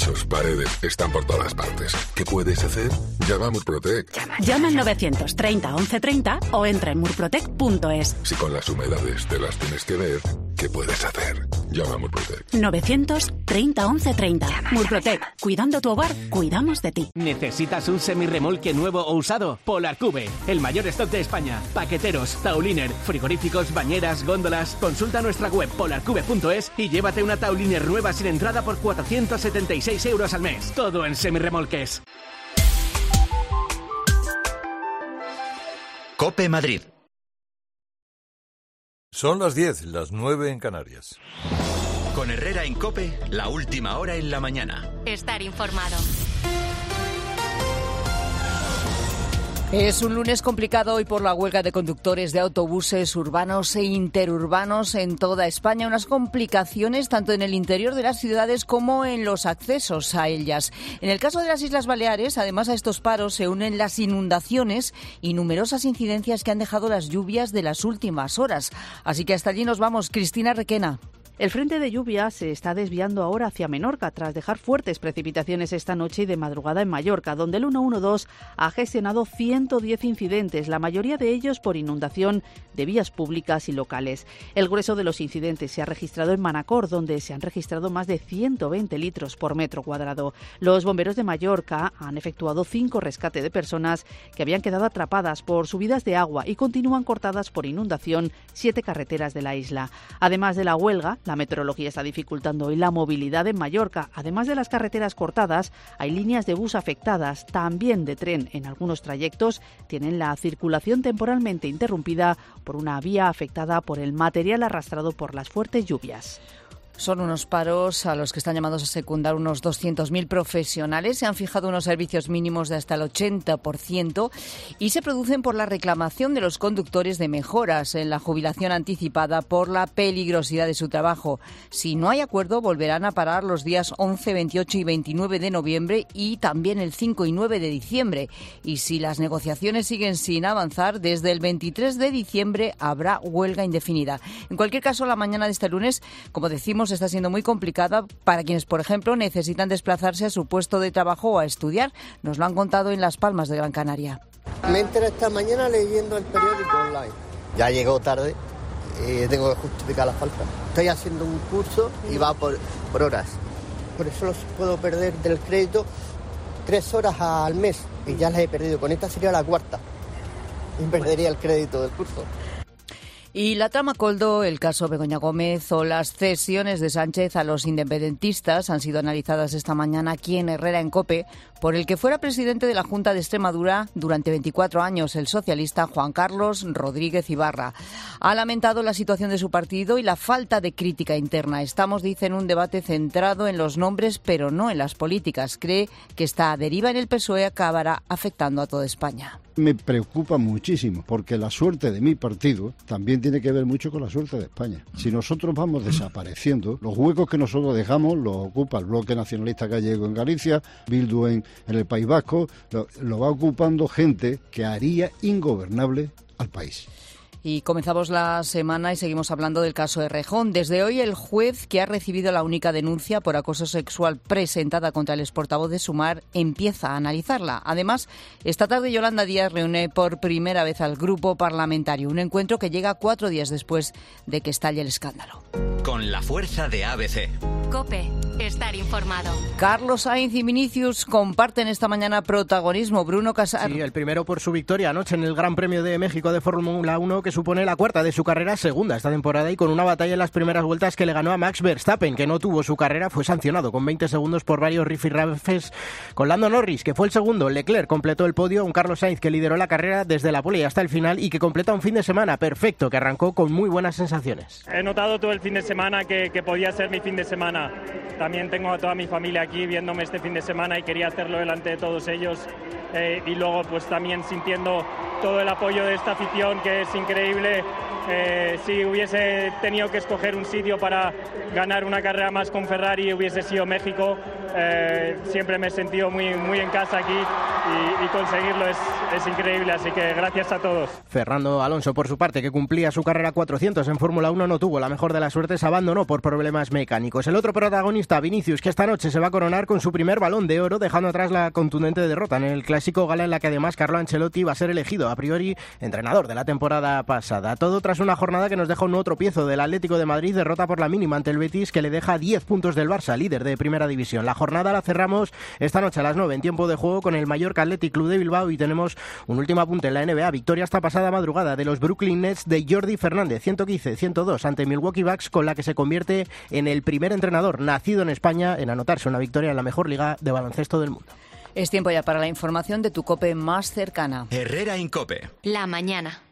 techos, paredes, están por todas partes. ¿Qué puedes hacer? Llama a Murprotec. Llama al 930 1130 o entra en murprotec.es. Si con las humedades te las tienes que ver, ¿qué puedes hacer? Llama a Murprotec. 930 1130. Murprotec. Cuidando tu hogar, cuidamos de ti. ¿Necesitas un semirremolque nuevo o usado? Polarcube, el mayor stock de España. Paqueteros, tauliner, frigoríficos, bañeras, góndolas. Consulta nuestra web polarcube.es y llévate una tauliner nueva sin entrada por 476 euros al mes. Todo en semirremolques. COPE Madrid. Son las 10, las 9 en Canarias. Con Herrera en COPE, la última hora en la mañana. Estar informado. Es un lunes complicado hoy por la huelga de conductores de autobuses urbanos e interurbanos en toda España. Unas complicaciones tanto en el interior de las ciudades como en los accesos a ellas. En el caso de las Islas Baleares, además a estos paros se unen las inundaciones y numerosas incidencias que han dejado las lluvias de las últimas horas. Así que hasta allí nos vamos. Cristina Requena. El frente de lluvia se está desviando ahora hacia Menorca tras dejar fuertes precipitaciones esta noche y de madrugada en Mallorca, donde el 112 ha gestionado 110 incidentes, la mayoría de ellos por inundación de vías públicas y locales. El grueso de los incidentes se ha registrado en Manacor, donde se han registrado más de 120 litros por metro cuadrado. Los bomberos de Mallorca han efectuado 5 rescates de personas que habían quedado atrapadas por subidas de agua y continúan cortadas por inundación 7 carreteras de la isla. Además de la huelga, la meteorología está dificultando hoy la movilidad en Mallorca. Además de las carreteras cortadas, hay líneas de bus afectadas, también de tren. En algunos trayectos tienen la circulación temporalmente interrumpida por una vía afectada por el material arrastrado por las fuertes lluvias. Son unos paros a los que están llamados a secundar unos 200.000 profesionales. Se han fijado unos servicios mínimos de hasta el 80% y se producen por la reclamación de los conductores de mejoras en la jubilación anticipada por la peligrosidad de su trabajo. Si no hay acuerdo, volverán a parar los días 11, 28 y 29 de noviembre y también el 5 y 9 de diciembre. Y si las negociaciones siguen sin avanzar, desde el 23 de diciembre habrá huelga indefinida. En cualquier caso, la mañana de este lunes, como decimos, está siendo muy complicada para quienes, por ejemplo, necesitan desplazarse a su puesto de trabajo o a estudiar. Nos lo han contado en Las Palmas de Gran Canaria. Me enteré esta mañana leyendo el periódico online. Ya llegó tarde y tengo que justificar la falta. Estoy haciendo un curso y va por horas. Por eso los puedo perder del crédito 3 horas al mes y ya las he perdido. Con esta sería la 4ª y perdería el crédito del curso. Y la trama Coldo, el caso Begoña Gómez o las cesiones de Sánchez a los independentistas han sido analizadas esta mañana aquí en Herrera en COPE por el que fuera presidente de la Junta de Extremadura durante 24 años, el socialista Juan Carlos Rodríguez Ibarra. Ha lamentado la situación de su partido y la falta de crítica interna. Estamos, dice, en un debate centrado en los nombres, pero no en las políticas. Cree que esta deriva en el PSOE acabará afectando a toda España. Me preocupa muchísimo, porque la suerte de mi partido también tiene que ver mucho con la suerte de España. Si nosotros vamos desapareciendo, los huecos que nosotros dejamos los ocupa el Bloque Nacionalista Gallego en Galicia, Bildu en el País Vasco, lo va ocupando gente que haría ingobernable al país. Y comenzamos la semana y seguimos hablando del caso de Errejón. Desde hoy, el juez que ha recibido la única denuncia por acoso sexual presentada contra el exportavoz de Sumar empieza a analizarla. Además, esta tarde Yolanda Díaz reúne por primera vez al grupo parlamentario, un encuentro que llega 4 días después de que estalle el escándalo. Con la fuerza de ABC. COPE. Estar informado. Carlos Sainz y Vinicius comparten esta mañana protagonismo. Bruno Casar. Sí, el primero por su victoria anoche en el Gran Premio de México de Fórmula 1, que supone la 4ª de su carrera, segunda esta temporada, y con una batalla en las primeras vueltas que le ganó a Max Verstappen, que no tuvo su carrera, fue sancionado con 20 segundos por varios rifirrafes con Lando Norris, que fue el segundo. Leclerc completó el podio, un Carlos Sainz que lideró la carrera desde la pole hasta el final y que completa un fin de semana perfecto, que arrancó con muy buenas sensaciones. He notado todo el fin de semana que podía ser mi fin de semana. También tengo a toda mi familia aquí viéndome este fin de semana y quería hacerlo delante de todos ellos. Y luego pues también sintiendo todo el apoyo de esta afición, que es increíble, si hubiese tenido que escoger un sitio para ganar una carrera más con Ferrari, hubiese sido México. Siempre me he sentido muy en casa aquí y conseguirlo es increíble, así que gracias a todos. Fernando Alonso, por su parte, que cumplía su carrera 400 en Fórmula 1, no tuvo la mejor de las suertes, abandonó por problemas mecánicos. El otro protagonista, Vinicius, que esta noche se va a coronar con su primer Balón de Oro, dejando atrás la contundente derrota en el Clásico, gala en la que además Carlo Ancelotti va a ser elegido a priori entrenador de la temporada pasada. Todo tras una jornada que nos deja un nuevo tropiezo del Atlético de Madrid, derrota por la mínima ante el Betis, que le deja 10 puntos del Barça, líder de Primera División. La jornada la cerramos esta noche a las 9 en tiempo de juego con el Mallorca Athletic Club de Bilbao, y tenemos un último apunte en la NBA. Victoria esta pasada madrugada de los Brooklyn Nets de Jordi Fernández, 115-102 ante Milwaukee Bucks, con la que se convierte en el primer entrenador nacido en España en anotarse una victoria en la mejor liga de baloncesto del mundo. Es tiempo ya para la información de tu COPE más cercana. Herrera Incope. La mañana.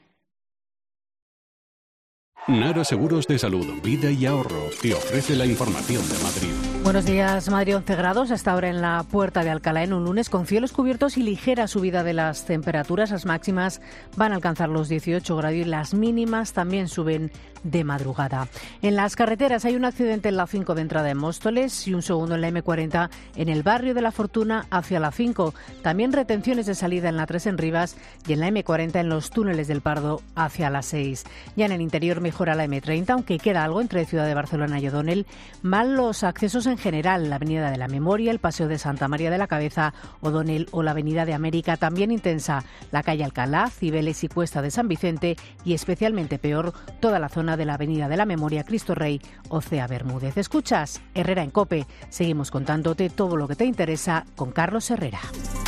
Nara Seguros de Salud, Vida y Ahorro te ofrece la información de Madrid. Buenos días, Madrid, 11 grados hasta ahora en la Puerta de Alcalá, en un lunes con cielos cubiertos y ligera subida de las temperaturas. Las máximas van a alcanzar los 18 grados y las mínimas también suben de madrugada. En las carreteras hay un accidente en la 5 de entrada en Móstoles y un segundo en la M40 en el barrio de La Fortuna hacia la 5. También retenciones de salida en la 3 en Rivas y en la M40 en los túneles del Pardo hacia la 6. Ya en el interior mejora la M30, aunque queda algo entre Ciudad de Barcelona y O'Donnell. Mal los accesos en general, la Avenida de la Memoria, el Paseo de Santa María de la Cabeza, O'Donnell o la Avenida de América. También intensa la calle Alcalá, Cibeles y Cuesta de San Vicente, y especialmente peor toda la zona de la Avenida de la Memoria, Cristo Rey o Cea Bermúdez. Escuchas Herrera en COPE. Seguimos contándote todo lo que te interesa con Carlos Herrera.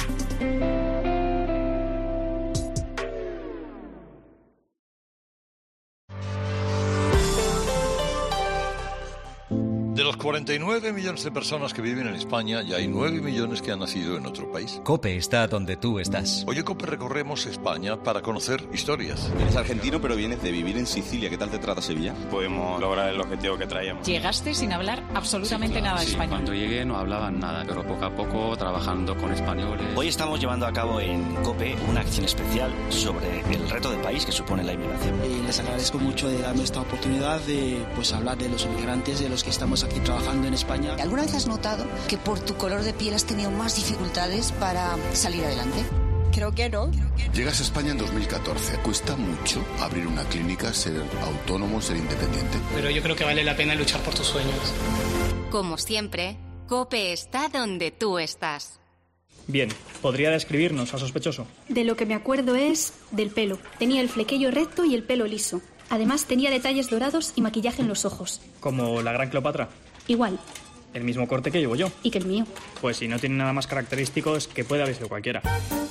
De los 49 millones de personas que viven en España, ya hay 9 millones que han nacido en otro país. COPE está donde tú estás. Hoy en COPE recorremos España para conocer historias. Eres argentino, pero vienes de vivir en Sicilia. ¿Qué tal te trata Sevilla? Podemos lograr el objetivo que traíamos. Llegaste sin hablar absolutamente nada de español. Cuando llegué no hablaban nada, pero poco a poco trabajando con españoles. Hoy estamos llevando a cabo en COPE una acción especial sobre el reto de país que supone la inmigración. Les agradezco mucho de darme esta oportunidad de hablar de los inmigrantes, de los que estamos aquí trabajando en España. ¿Alguna vez has notado que por tu color de piel has tenido más dificultades para salir adelante? Creo que no. Llegas a España en 2014. Cuesta mucho abrir una clínica, ser autónomo, ser independiente. Pero yo creo que vale la pena luchar por tus sueños. Como siempre, COPE está donde tú estás. Bien, ¿podría describirnos al sospechoso? De lo que me acuerdo es del pelo. Tenía el flequillo recto y el pelo liso. Además tenía detalles dorados y maquillaje en los ojos. ¿Como la gran Cleopatra? Igual. El mismo corte que llevo yo. Y que el mío. Pues si no tiene nada más característico es que puede haber sido cualquiera.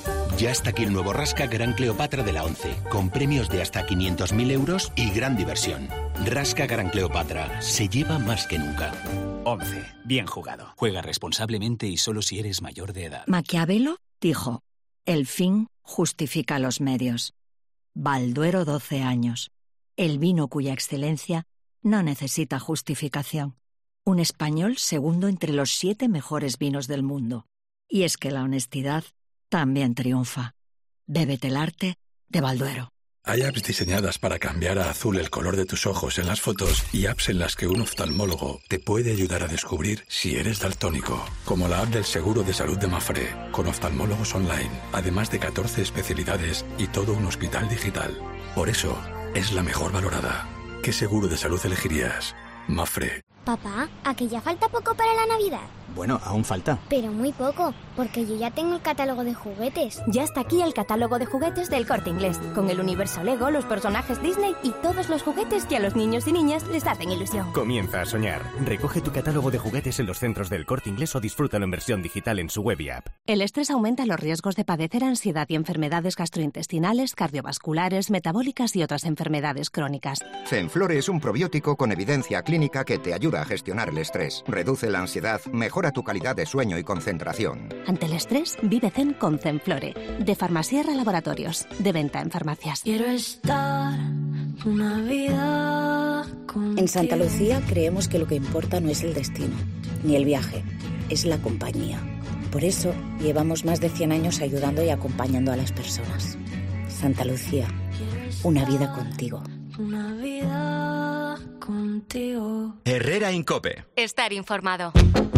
Ya está aquí el nuevo Rasca Gran Cleopatra de la 11, con premios de hasta 500.000 euros y gran diversión. Rasca Gran Cleopatra, se lleva más que nunca. 11. Bien jugado. Juega responsablemente y solo si eres mayor de edad. Maquiavelo dijo, el fin justifica los medios. Balduero 12 años. El vino cuya excelencia no necesita justificación. Un español segundo entre los 7 mejores vinos del mundo. Y es que la honestidad también triunfa. Bébete el arte de Balduero. Hay apps diseñadas para cambiar a azul el color de tus ojos en las fotos y apps en las que un oftalmólogo te puede ayudar a descubrir si eres daltónico, como la app del seguro de salud de Mafre, con oftalmólogos online, además de 14 especialidades y todo un hospital digital. Por eso, es la mejor valorada. ¿Qué seguro de salud elegirías? Mafre. Papá, ¿a que ya falta poco para la Navidad? Bueno, aún falta. Pero muy poco, porque yo ya tengo el catálogo de juguetes. Ya está aquí el catálogo de juguetes del Corte Inglés, con el universo Lego, los personajes Disney y todos los juguetes que a los niños y niñas les hacen ilusión. Comienza a soñar. Recoge tu catálogo de juguetes en los centros del Corte Inglés o disfrútalo en versión digital en su web y app. El estrés aumenta los riesgos de padecer ansiedad y enfermedades gastrointestinales, cardiovasculares, metabólicas y otras enfermedades crónicas. Zenflore es un probiótico con evidencia clínica que te ayuda a gestionar el estrés, reduce la ansiedad, mejora tu calidad de sueño y concentración. Ante el estrés, vive zen con Zenflore, de Farmasierra Laboratorios, de venta en farmacias. Quiero estar una vida contigo. En Santa Lucía creemos que lo que importa no es el destino, ni el viaje, es la compañía. Por eso llevamos más de 100 años ayudando y acompañando a las personas. Santa Lucía, una vida contigo. una vida contigo. Herrera en COPE. Estar informado.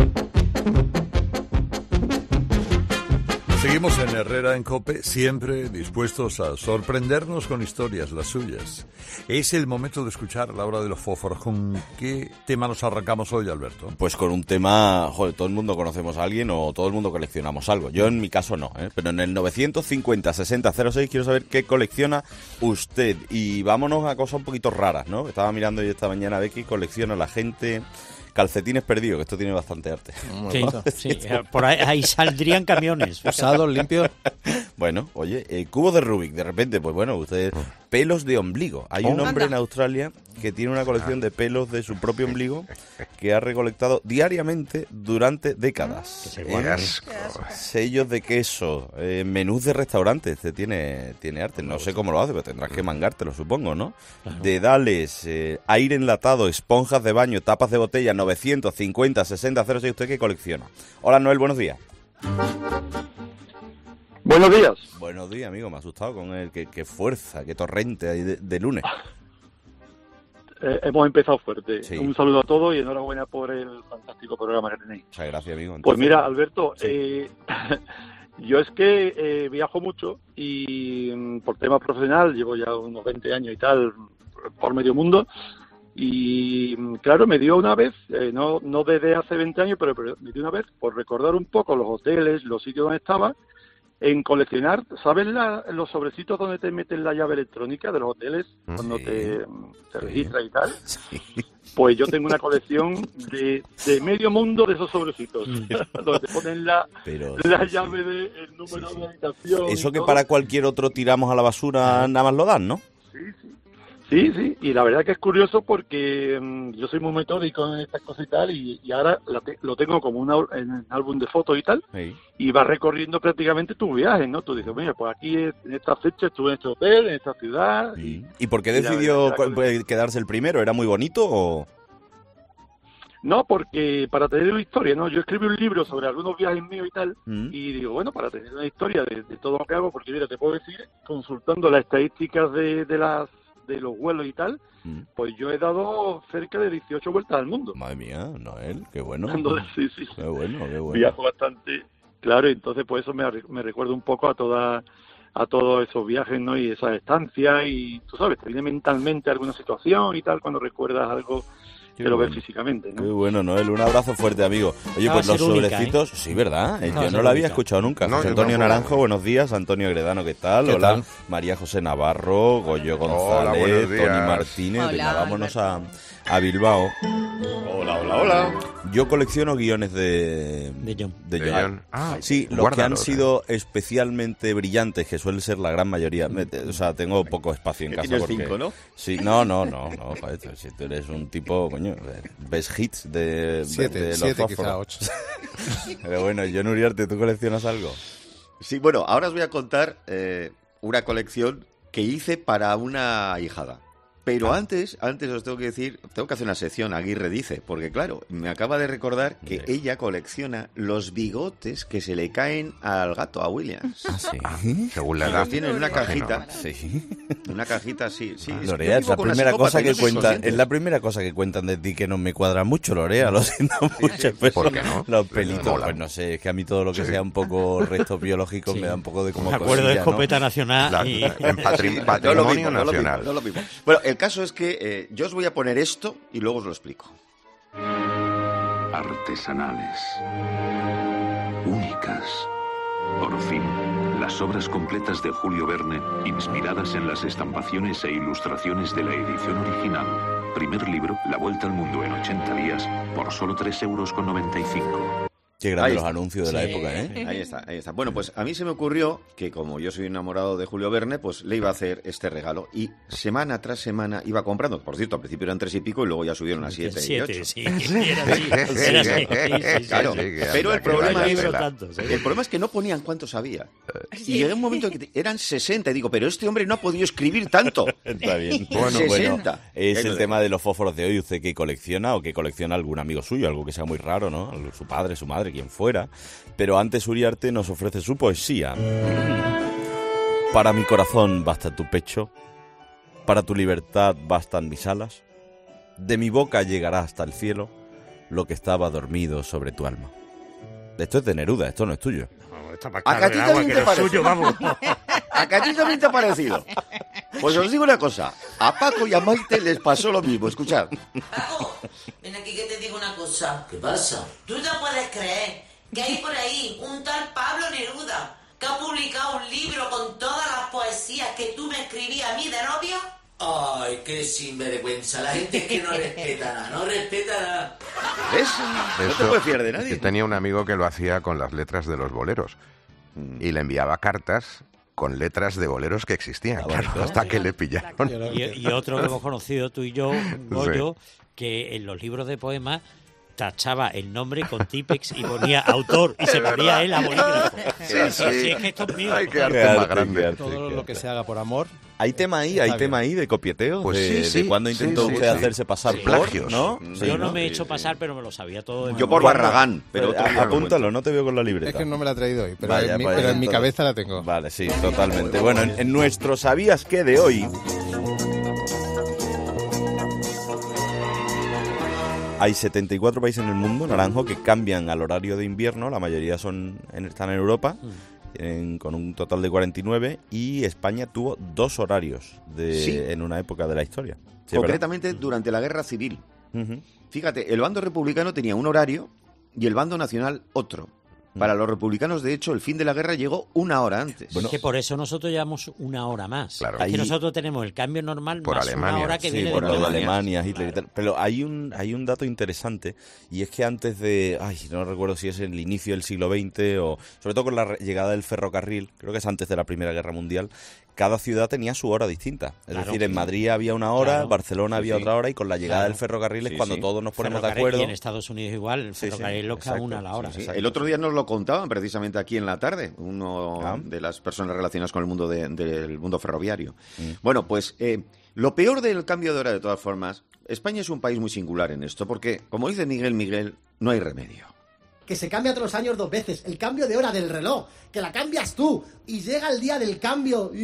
Seguimos en Herrera en COPE, siempre dispuestos a sorprendernos con historias, las suyas. Es el momento de escuchar la hora de los fósforos. ¿Con qué tema nos arrancamos hoy, Alberto? Pues con un tema, joder, todo el mundo conocemos a alguien o todo el mundo coleccionamos algo. Yo en mi caso no, pero en el 950-6006 quiero saber qué colecciona usted. Y vámonos a cosas un poquito raras, ¿no? Estaba mirando yo esta mañana a ver qué colecciona la gente... Calcetines perdidos, que esto tiene bastante arte. Sí, por ahí saldrían camiones. Usados, limpios. Bueno, oye, cubo de Rubik, de repente, pues bueno, ustedes... Pelos de ombligo. Hay un hombre en Australia que tiene una colección de pelos de su propio ombligo que ha recolectado diariamente durante décadas. Sellos de queso, menús de restaurantes, tiene arte. No sé cómo lo hace, pero tendrás que mangártelo, supongo, ¿no? Claro. Dedales, aire enlatado, esponjas de baño, tapas de botella, 950-6006. ¿Usted qué colecciona? Hola, Noel, buenos días. Buenos días. Buenos días, amigo. Me ha asustado con el qué fuerza, qué torrente hay de lunes. Hemos empezado fuerte. Sí. Un saludo a todos y enhorabuena por el fantástico programa que tenéis. Muchas gracias, amigo. Entonces, pues mira, Alberto, sí. Yo es que viajo mucho y por tema profesional llevo ya unos 20 años y tal por medio mundo. Y claro, me dio una vez, no desde hace 20 años, pero me dio una vez por recordar un poco los hoteles, los sitios donde estaba, en coleccionar, ¿sabes los sobrecitos donde te meten la llave electrónica de los hoteles cuando te registras y tal? Sí. Pues yo tengo una colección de medio mundo de esos sobrecitos, donde te ponen la llave el número de habitación. Eso que para cualquier otro tiramos a la basura, nada más lo dan, ¿no? Sí, y la verdad que es curioso porque yo soy muy metódico en estas cosas y tal, y ahora lo tengo como en un álbum de fotos y tal, y vas recorriendo prácticamente tu viaje, ¿no? Tú dices, mira, pues aquí en esta fecha estuve en este hotel, en esta ciudad. ¿Y por qué decidió quedarse el primero? ¿Era muy bonito o...? No, porque para tener una historia, ¿no? Yo escribí un libro sobre algunos viajes míos y tal, y digo, bueno, para tener una historia de todo lo que hago, porque mira, te puedo decir, consultando las estadísticas de los vuelos y tal, pues yo he dado cerca de 18 vueltas al mundo. Madre mía, Noel, qué bueno. Sí. Qué bueno. Viajo bastante, claro, y entonces pues eso me recuerda un poco a todos esos viajes, ¿no? Y esas estancias, y tú sabes, te viene mentalmente alguna situación y tal cuando recuerdas algo que lo ves físicamente, ¿no? Qué bueno, Noel, un abrazo fuerte, amigo. Oye, pues los sobrecitos, sí, ¿verdad? Yo no lo había escuchado nunca. José Antonio Naranjo, buenos días. Antonio Agredano, ¿qué tal? Hola. María José Navarro, Goyo González, Tony Martínez. Venga, vámonos a Bilbao. Hola. Yo colecciono guiones de John. Sí, los que han sido especialmente brillantes, que suelen ser la gran mayoría. O sea, tengo poco espacio en casa. Tienes porque 5, ¿no? Sí, no. Joder, si tú eres un tipo, coño, ves hits de los 7 quizá 8. Pero bueno, John Uriarte, ¿tú coleccionas algo? Sí, bueno, ahora os voy a contar una colección que hice para una ahijada. Pero antes os tengo que decir, tengo que hacer una sección, Aguirre dice, porque claro, me acaba de recordar que ella colecciona los bigotes que se le caen al gato, a Williams. ¿Ah, sí? Según la edad. Los tiene en una cajita. Sí. Una cajita, sí. Lorea, es la primera cosa que cuentan, es la primera cosa que cuentan de ti que no me cuadra mucho, Lorea, lo siento mucho. Pero ¿por qué no? Los pelitos, pues no sé, es que a mí todo lo que sea un poco restos biológicos me da un poco de como me acuerdo de escopeta nacional y... En patrimonio nacional. No lo mismo. Bueno, el caso es que yo os voy a poner esto y luego os lo explico. Artesanales. Únicas. Por fin, las obras completas de Julio Verne, inspiradas en las estampaciones e ilustraciones de la edición original. Primer libro, La Vuelta al Mundo en 80 días, por solo 3,95 €. Qué grandes los anuncios de la época, ¿eh? Ahí está. Bueno, pues a mí se me ocurrió que como yo soy enamorado de Julio Verne, pues le iba a hacer este regalo. Y semana tras semana iba comprando. Por cierto, al principio eran 3 y pico y luego ya subieron a 7 y 8. Sí. Claro, pero el problema es que no ponían cuántos había. Y llegué a un momento que eran 60 y digo, pero este hombre no ha podido escribir tanto. Está bien. 60. Es el tema de los fósforos de hoy. ¿Usted qué colecciona o qué colecciona algún amigo suyo? Algo que sea muy raro, ¿no? Su padre, su madre, quien fuera. Pero antes Uriarte nos ofrece su poesía. Para mi corazón basta tu pecho, Para tu libertad bastan mis alas. De mi boca llegará hasta el cielo lo que estaba dormido sobre tu alma. Esto es de Neruda, esto no es tuyo. ¿A que a ti también te parece? ¿A que a ti también te ha parecido? Pues os digo una cosa, a Paco y a Maite les pasó lo mismo, escuchad. Paco, ven aquí que te digo una cosa. ¿Qué pasa? Tú no puedes creer que hay por ahí un tal Pablo Neruda que ha publicado un libro con todas las poesías que tú me escribías a mí de novia. Ay, qué sinvergüenza. La gente es que no respeta nada, no respeta nada. ¿Ves? No te puedes fiar de nadie. Yo tenía un amigo que lo hacía con las letras de los boleros y le enviaba cartas con letras de boleros que existían, claro, hasta que le pillaron. Y otro que hemos conocido, tú y yo, Goyo, que en los libros de poemas tachaba el nombre con típex y ponía autor y se ponía él a bolígrafo. Sí. Así es que esto es mío. Ay, qué arte más grande. Todo lo que se haga por amor. Hay tema ahí de copieteo, pues de cuando intentó usted hacerse pasar por plagios, ¿no? Yo no me he hecho pasar, pero me lo sabía todo. Yo por Barragán, pero apúntalo, no te veo con la libreta. Es que no me la he traído hoy, pero, Vaya, pero en mi cabeza la tengo. Vale, sí, totalmente. Bueno, en nuestro ¿Sabías qué? De hoy hay 74 países en el mundo, Naranjo, que cambian al horario de invierno, la mayoría están en Europa. Con un total de 49, y España tuvo 2 horarios en una época de la historia. Sí, concretamente durante la Guerra Civil. Fíjate, el bando republicano tenía un horario y el bando nacional otro. Para los republicanos, de hecho, el fin de la guerra llegó 1 hora antes. Bueno, es que por eso nosotros llevamos 1 hora más. Claro. Es que nosotros tenemos el cambio normal por más Alemania. 1 hora que sí, viene por de Alemania, Hitler y tal. Pero hay un dato interesante, y es que antes de, no recuerdo si es el inicio del siglo XX o sobre todo con la llegada del ferrocarril, creo que es antes de la Primera Guerra Mundial, cada ciudad tenía su hora distinta. Es decir, en Madrid había una hora, Barcelona había otra hora, y con la llegada del ferrocarril es cuando todos nos ponemos de acuerdo. Y en Estados Unidos igual, el ferrocarril lo cada 1 a la hora. El otro día nos lo contaban precisamente aquí en la tarde, uno de las personas relacionadas con el mundo del mundo ferroviario. Bueno, pues lo peor del cambio de hora, de todas formas, España es un país muy singular en esto, porque, como dice Miguel, no hay remedio. Que se cambia todos los años 2 veces, el cambio de hora del reloj, que la cambias tú, y llega el día del cambio,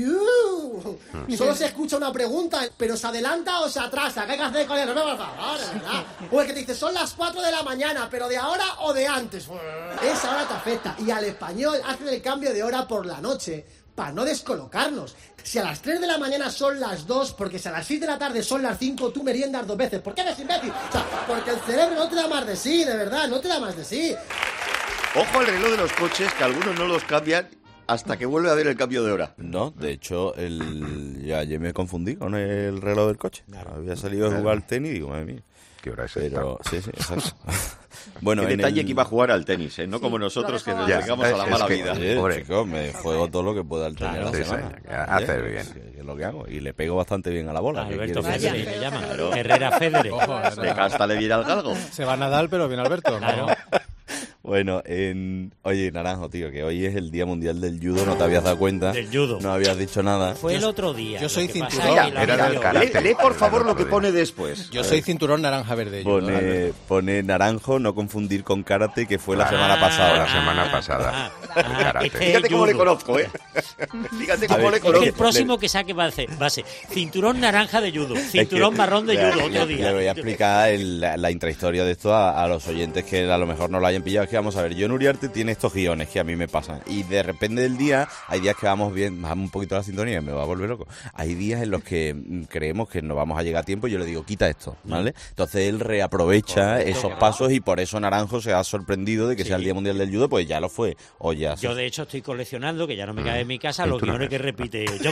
y solo se escucha una pregunta, pero ¿se adelanta o se atrasa? ¿Qué hay que hacer con él? No, por favor, de verdad. O el que te dice, son las 4 de la mañana, pero ¿de ahora o de antes? Esa hora te afecta, y al español hacen el cambio de hora por la noche, para no descolocarnos. Si a las 3 de la mañana son las 2, porque si a las 6 de la tarde son las 5, tú meriendas 2 veces. ¿Por qué eres imbécil? O sea, porque el cerebro no te da más de sí, de verdad, no te da más de sí. Ojo al reloj de los coches, que algunos no los cambian hasta que vuelve a haber el cambio de hora. No, de hecho, ayer me confundí con el reloj del coche. Había salido a jugar al tenis y digo, madre mía. ¿Qué hora es Pero, sí, exacto. Bueno, qué detalle que iba a jugar al tenis, no como nosotros que nos dedicamos a la mala vida. Chicos, me juego todo lo que pueda al tenis. Haces bien. Que es lo que hago. Y le pego bastante bien a la bola. Alberto Federer le llama. Herrera Federer. De casta le viene al galgo. Se va a Nadal, pero viene Alberto. Claro. Bueno, oye, Naranjo, tío, que hoy es el Día Mundial del Judo, no te habías dado cuenta. Del judo. No habías dicho nada. Fue el otro día. Yo soy cinturón. Era del karate. Lee por favor lo que pone después. Yo soy cinturón naranja verde. Pone naranjo, no confundir con karate, que fue la semana pasada. La semana pasada. Fíjate cómo le conozco, Fíjate cómo le conozco. El próximo que saque va a ser cinturón naranja de judo, cinturón marrón de judo, otro día. Le voy a explicar la intrahistoria de esto a los oyentes que a lo mejor no lo hayan pillado. Es que vamos a ver, yo en Uriarte tiene estos guiones que a mí me pasan, y de repente del día, hay días que vamos un poquito la sintonía y me va a volver loco. Hay días en los que creemos que no vamos a llegar a tiempo y yo le digo, quita esto, ¿vale? Entonces él reaprovecha esos pasos, y por eso Naranjo se ha sorprendido de que sea el Día Mundial del Judo, pues ya lo fue, o ya. Yo de hecho estoy coleccionando, que ya no me cae en mi casa, los guiones que repite yo.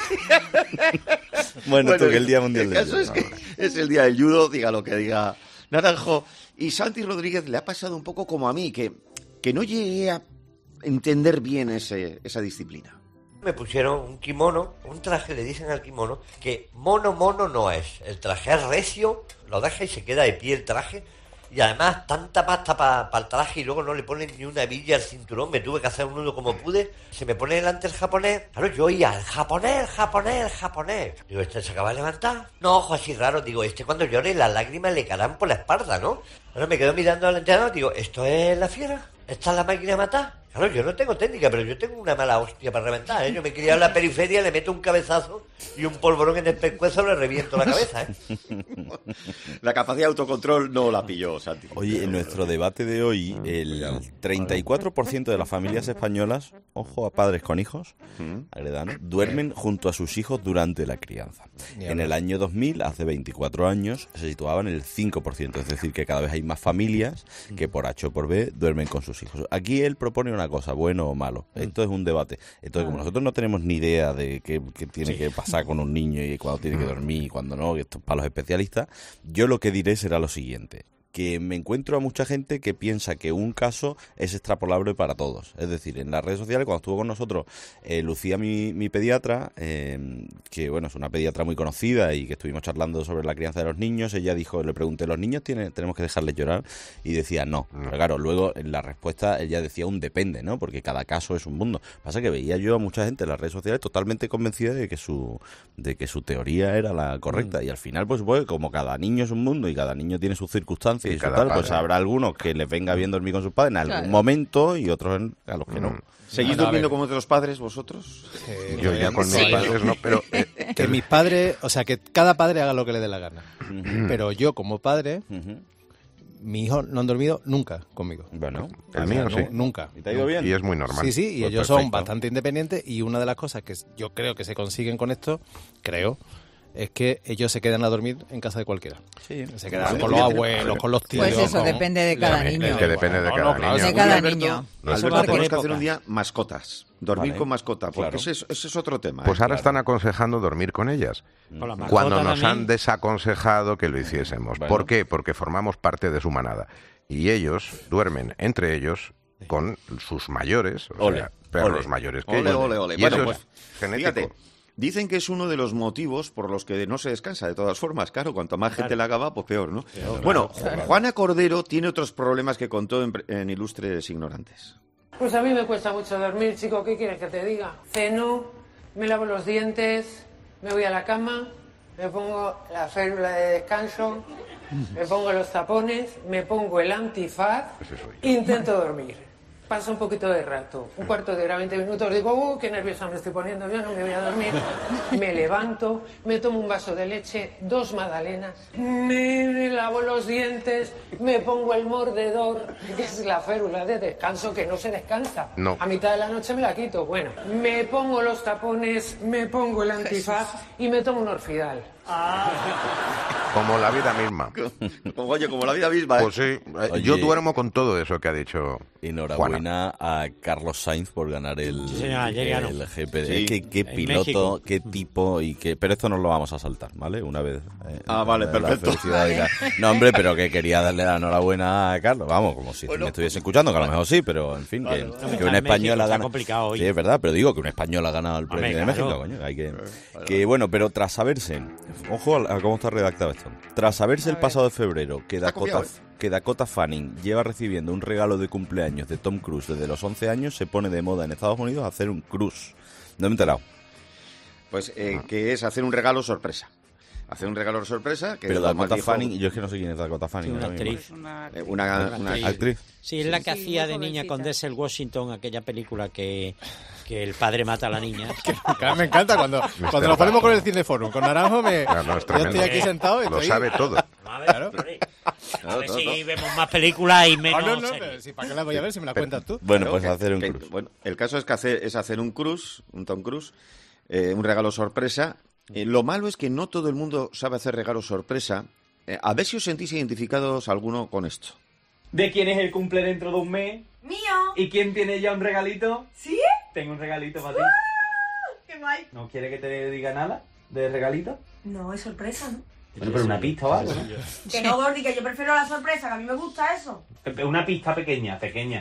Bueno, tú, que el Día Mundial del Judo. Es el Día del Judo, diga lo que diga Naranjo. Y Santi Rodríguez le ha pasado un poco como a mí, que no llegué a entender bien esa disciplina. Me pusieron un kimono, un traje, le dicen al kimono, que mono no es. El traje es recio, lo deja y se queda de pie el traje. Y además tanta pasta para el traje, y luego no le ponen ni una hebilla al cinturón. Me tuve que hacer un nudo como pude. Se me pone delante el japonés. Claro, yo oía el japonés. Digo, ¿este se acaba de levantar? No, ojo así raro. Digo, cuando llore las lágrimas le caerán por la espalda, ¿no? Ahora me quedo mirando al entrenador. Digo, ¿esto es la fiera? ¿Esta es la máquina de matar? Claro, yo no tengo técnica, pero yo tengo una mala hostia para reventar, ¿eh? Yo me crié en la periferia, le meto un cabezazo y un polvorón en el pescuezo le reviento la cabeza, ¿eh? La capacidad de autocontrol no la pilló, Santi. Oye, en nuestro debate de hoy, el 34% de las familias españolas, ojo a padres con hijos, heredanos, duermen junto a sus hijos durante la crianza. En el año 2000, hace 24 años, se situaba en el 5%, es decir, que cada vez hay más familias que por H o por B duermen con sus hijos. Aquí él propone una cosa, bueno o malo. Esto es un debate. Entonces, como nosotros no tenemos ni idea de qué tiene que pasar con un niño y cuándo tiene que dormir y cuándo no, que esto es para los especialistas, yo lo que diré será lo siguiente. Que me encuentro a mucha gente que piensa que un caso es extrapolable para todos. Es decir, en las redes sociales, cuando estuvo con nosotros Lucía, mi pediatra, que bueno, es una pediatra muy conocida y que estuvimos charlando sobre la crianza de los niños, ella dijo, le pregunté, ¿los niños tenemos que dejarles llorar? Y decía, no. Pero claro, luego en la respuesta ella decía un depende, ¿no? Porque cada caso es un mundo. Pasa que veía yo a mucha gente en las redes sociales totalmente convencida de que su teoría era la correcta. Y al final, pues como cada niño es un mundo y cada niño tiene sus circunstancias, y tal, pues habrá algunos que les venga bien dormir con sus padres en algún momento y otros a los que no. ¿Seguís durmiendo como otros padres vosotros? Yo ya con mis padres no, pero... que mis padres, o sea, que cada padre haga lo que le dé la gana. Pero yo como padre, mis hijos no han dormido nunca conmigo. Bueno, el mío sí. Nunca. ¿Y te ha ido bien? Y es muy normal. Sí, y pues ellos son bastante independientes y una de las cosas que yo creo que se consiguen con esto, es que ellos se quedan a dormir en casa de cualquiera. Sí. Se quedan con los abuelos, con los tíos. Pues eso depende de cada niño. Es que depende de cada niño. De cada niño. Alberto, tenemos que hacer un día mascotas. Dormir con mascota, porque ese es otro tema. Pues ahora están aconsejando dormir con ellas. Cuando nos han desaconsejado que lo hiciésemos. ¿Por qué? Porque formamos parte de su manada. Y ellos duermen entre ellos con sus mayores, perros mayores que ellos. Ole. Y eso es genético. Fíjate. Dicen que es uno de los motivos por los que no se descansa, de todas formas. Claro, cuanto más gente la haga, pues peor, ¿no? Bueno, Juana Cordero tiene otros problemas que contó en Ilustres Ignorantes. Pues a mí me cuesta mucho dormir, chico. ¿Qué quieres que te diga? Ceno, me lavo los dientes, me voy a la cama, me pongo la férula de descanso, me pongo los tapones, me pongo el antifaz, intento dormir. Pasa un poquito de rato, un cuarto de hora, 20 minutos, digo, qué nerviosa me estoy poniendo, yo no me voy a dormir. Me levanto, me tomo un vaso de leche, 2 magdalenas, me lavo los dientes, me pongo el mordedor, que es la férula de descanso que no se descansa. No. A mitad de la noche me la quito. Bueno, me pongo los tapones, me pongo el antifaz y me tomo un Orfidal. Como la vida misma. Oye, como la vida misma. Pues sí, yo duermo con todo eso que ha dicho Enhorabuena a Carlos Sainz por ganar el GP. Sí. Qué piloto, qué tipo y qué... Pero esto nos lo vamos a saltar, ¿vale? Una vez. Vale, perfecto. No, hombre, pero que quería darle la enhorabuena a Carlos. Vamos, como si me estuviese escuchando, que a lo mejor sí, pero en fin, que un español ha ganado. Sí, es verdad, pero digo que un español ha ganado el premio de México, coño. Hay que bueno, pero tras saberse, ojo a cómo está redactado esto. Tras saberse el pasado de febrero que Dakota Fanning lleva recibiendo un regalo de cumpleaños de Tom Cruise desde los 11 años, se pone de moda en Estados Unidos hacer un cruise. No me he enterado. Pues que es hacer un regalo sorpresa. Hacer un regalo sorpresa. Que pero Dakota Fanning, yo es que no sé quién es Dakota Fanning. Una actriz. Una actriz. Sí, es la que hacía de niña con Denzel Washington aquella película que el padre mata a la niña. Me encanta cuando nos ponemos con el Cineforum, con Naranjo, yo estoy aquí sentado y lo sabe todo. A ver si vemos más películas y menos series. ¿Para qué las voy a ver si me las cuentas tú? Bueno, pues hacer un cruise. Bueno, el caso es que hacer un cruise, un Tom Cruise, un regalo sorpresa. Lo malo es que no todo el mundo sabe hacer regalos sorpresa. A ver si os sentís identificados alguno con esto. ¿De quién es el cumple dentro de un mes? ¡Mío! ¿Y quién tiene ya un regalito? ¿Sí? Tengo un regalito para ti. ¡Qué guay! ¿No quiere que te diga nada de regalito? No, es sorpresa, ¿no? Bueno, pero una pista o algo, ¿no? Que no, Gordi, que yo prefiero la sorpresa, que a mí me gusta eso. Una pista pequeña.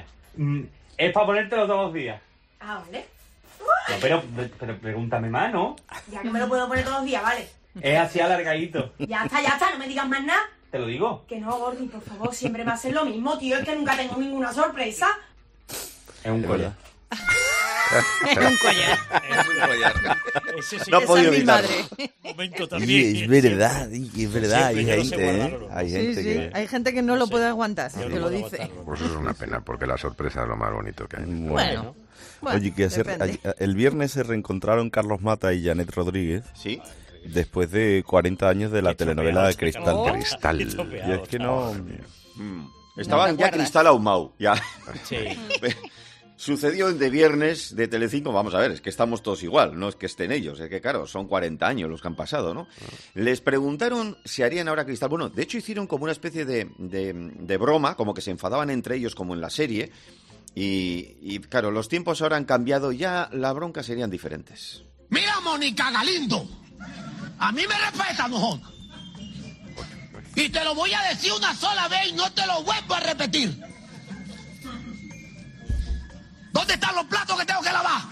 Es para ponértelo todos los días. Ah, vale. No, pero pregúntame más, ¿no? Ya que me lo puedo poner todos los días, vale. Es así alargadito. Ya está, no me digas más nada. ¿Te lo digo? Que no, Gordi, por favor, siempre va a ser lo mismo, tío, es que nunca tengo ninguna sorpresa. Es un collar. un collar. Es un collar. No he podido es mi madre. Momento también. Y es verdad, hay gente, hay gente Sí, que... hay gente que no lo puede aguantar, que lo dice. Pues eso es una pena, porque la sorpresa es lo más bonito que hay. Bueno. Oye, el viernes se reencontraron Carlos Mata y Janet Rodríguez. Sí. Después de 40 años de la telenovela de Cristal. Cristal. Y es que no... Estaban ya Cristal ahumado, ya. Sí. Sucedió en De Viernes de Telecinco, vamos a ver, es que estamos todos igual, no es que estén ellos, es que claro, son 40 años los que han pasado, ¿no? Les preguntaron si harían ahora Cristal. Bueno, de hecho hicieron como una especie de broma, como que se enfadaban entre ellos como en la serie, y claro, los tiempos ahora han cambiado, ya la bronca serían diferentes. Mira, Mónica Galindo, a mí me respeta, mojón. Y te lo voy a decir una sola vez y no te lo vuelvo a repetir. ¿Dónde están los platos que tengo que lavar?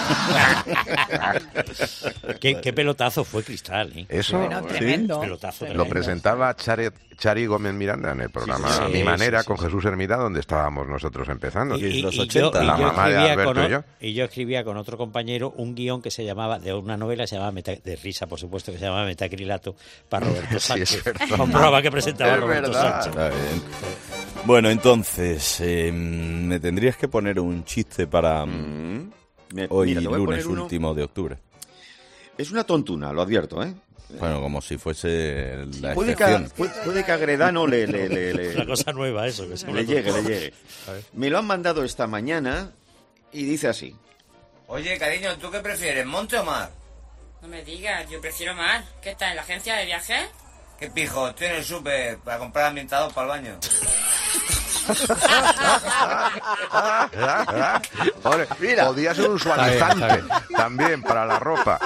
¿Qué pelotazo fue Cristal, ¿eh? Eso, Bueno, tremendo. Pelotazo lo tremendo. presentaba Chari Gómez Miranda en el programa Sí, A sí, Mi Manera sí, con Jesús Hermida, donde estábamos nosotros empezando. los 80. La mamá de Alberto y yo. Y yo escribía con otro compañero un guión que se llamaba, de una novela que se llamaba de risa, por supuesto, que se llamaba Metacrilato para Roberto Sí, es Sánchez. verdad. Un programa que presentaba Es Roberto verdad. Sánchez. Está bien. Bueno, entonces, me tendrías que poner un chiste para hoy, Mira, te voy a lunes poner uno. último de octubre. Es una tontuna, lo advierto, ¿eh? Bueno, como si fuese la Puede excepción. que a Gredano Una cosa nueva eso. Que se le llegue. Me lo han mandado esta mañana y dice así. Oye, cariño, ¿tú qué prefieres, monte o mar? No me digas, yo prefiero mar. ¿Qué está, en la agencia de viajes? ¿Qué pijo? Estoy en el súper para comprar ambientador para el baño. Joder, podía ser un suavizante también para la ropa.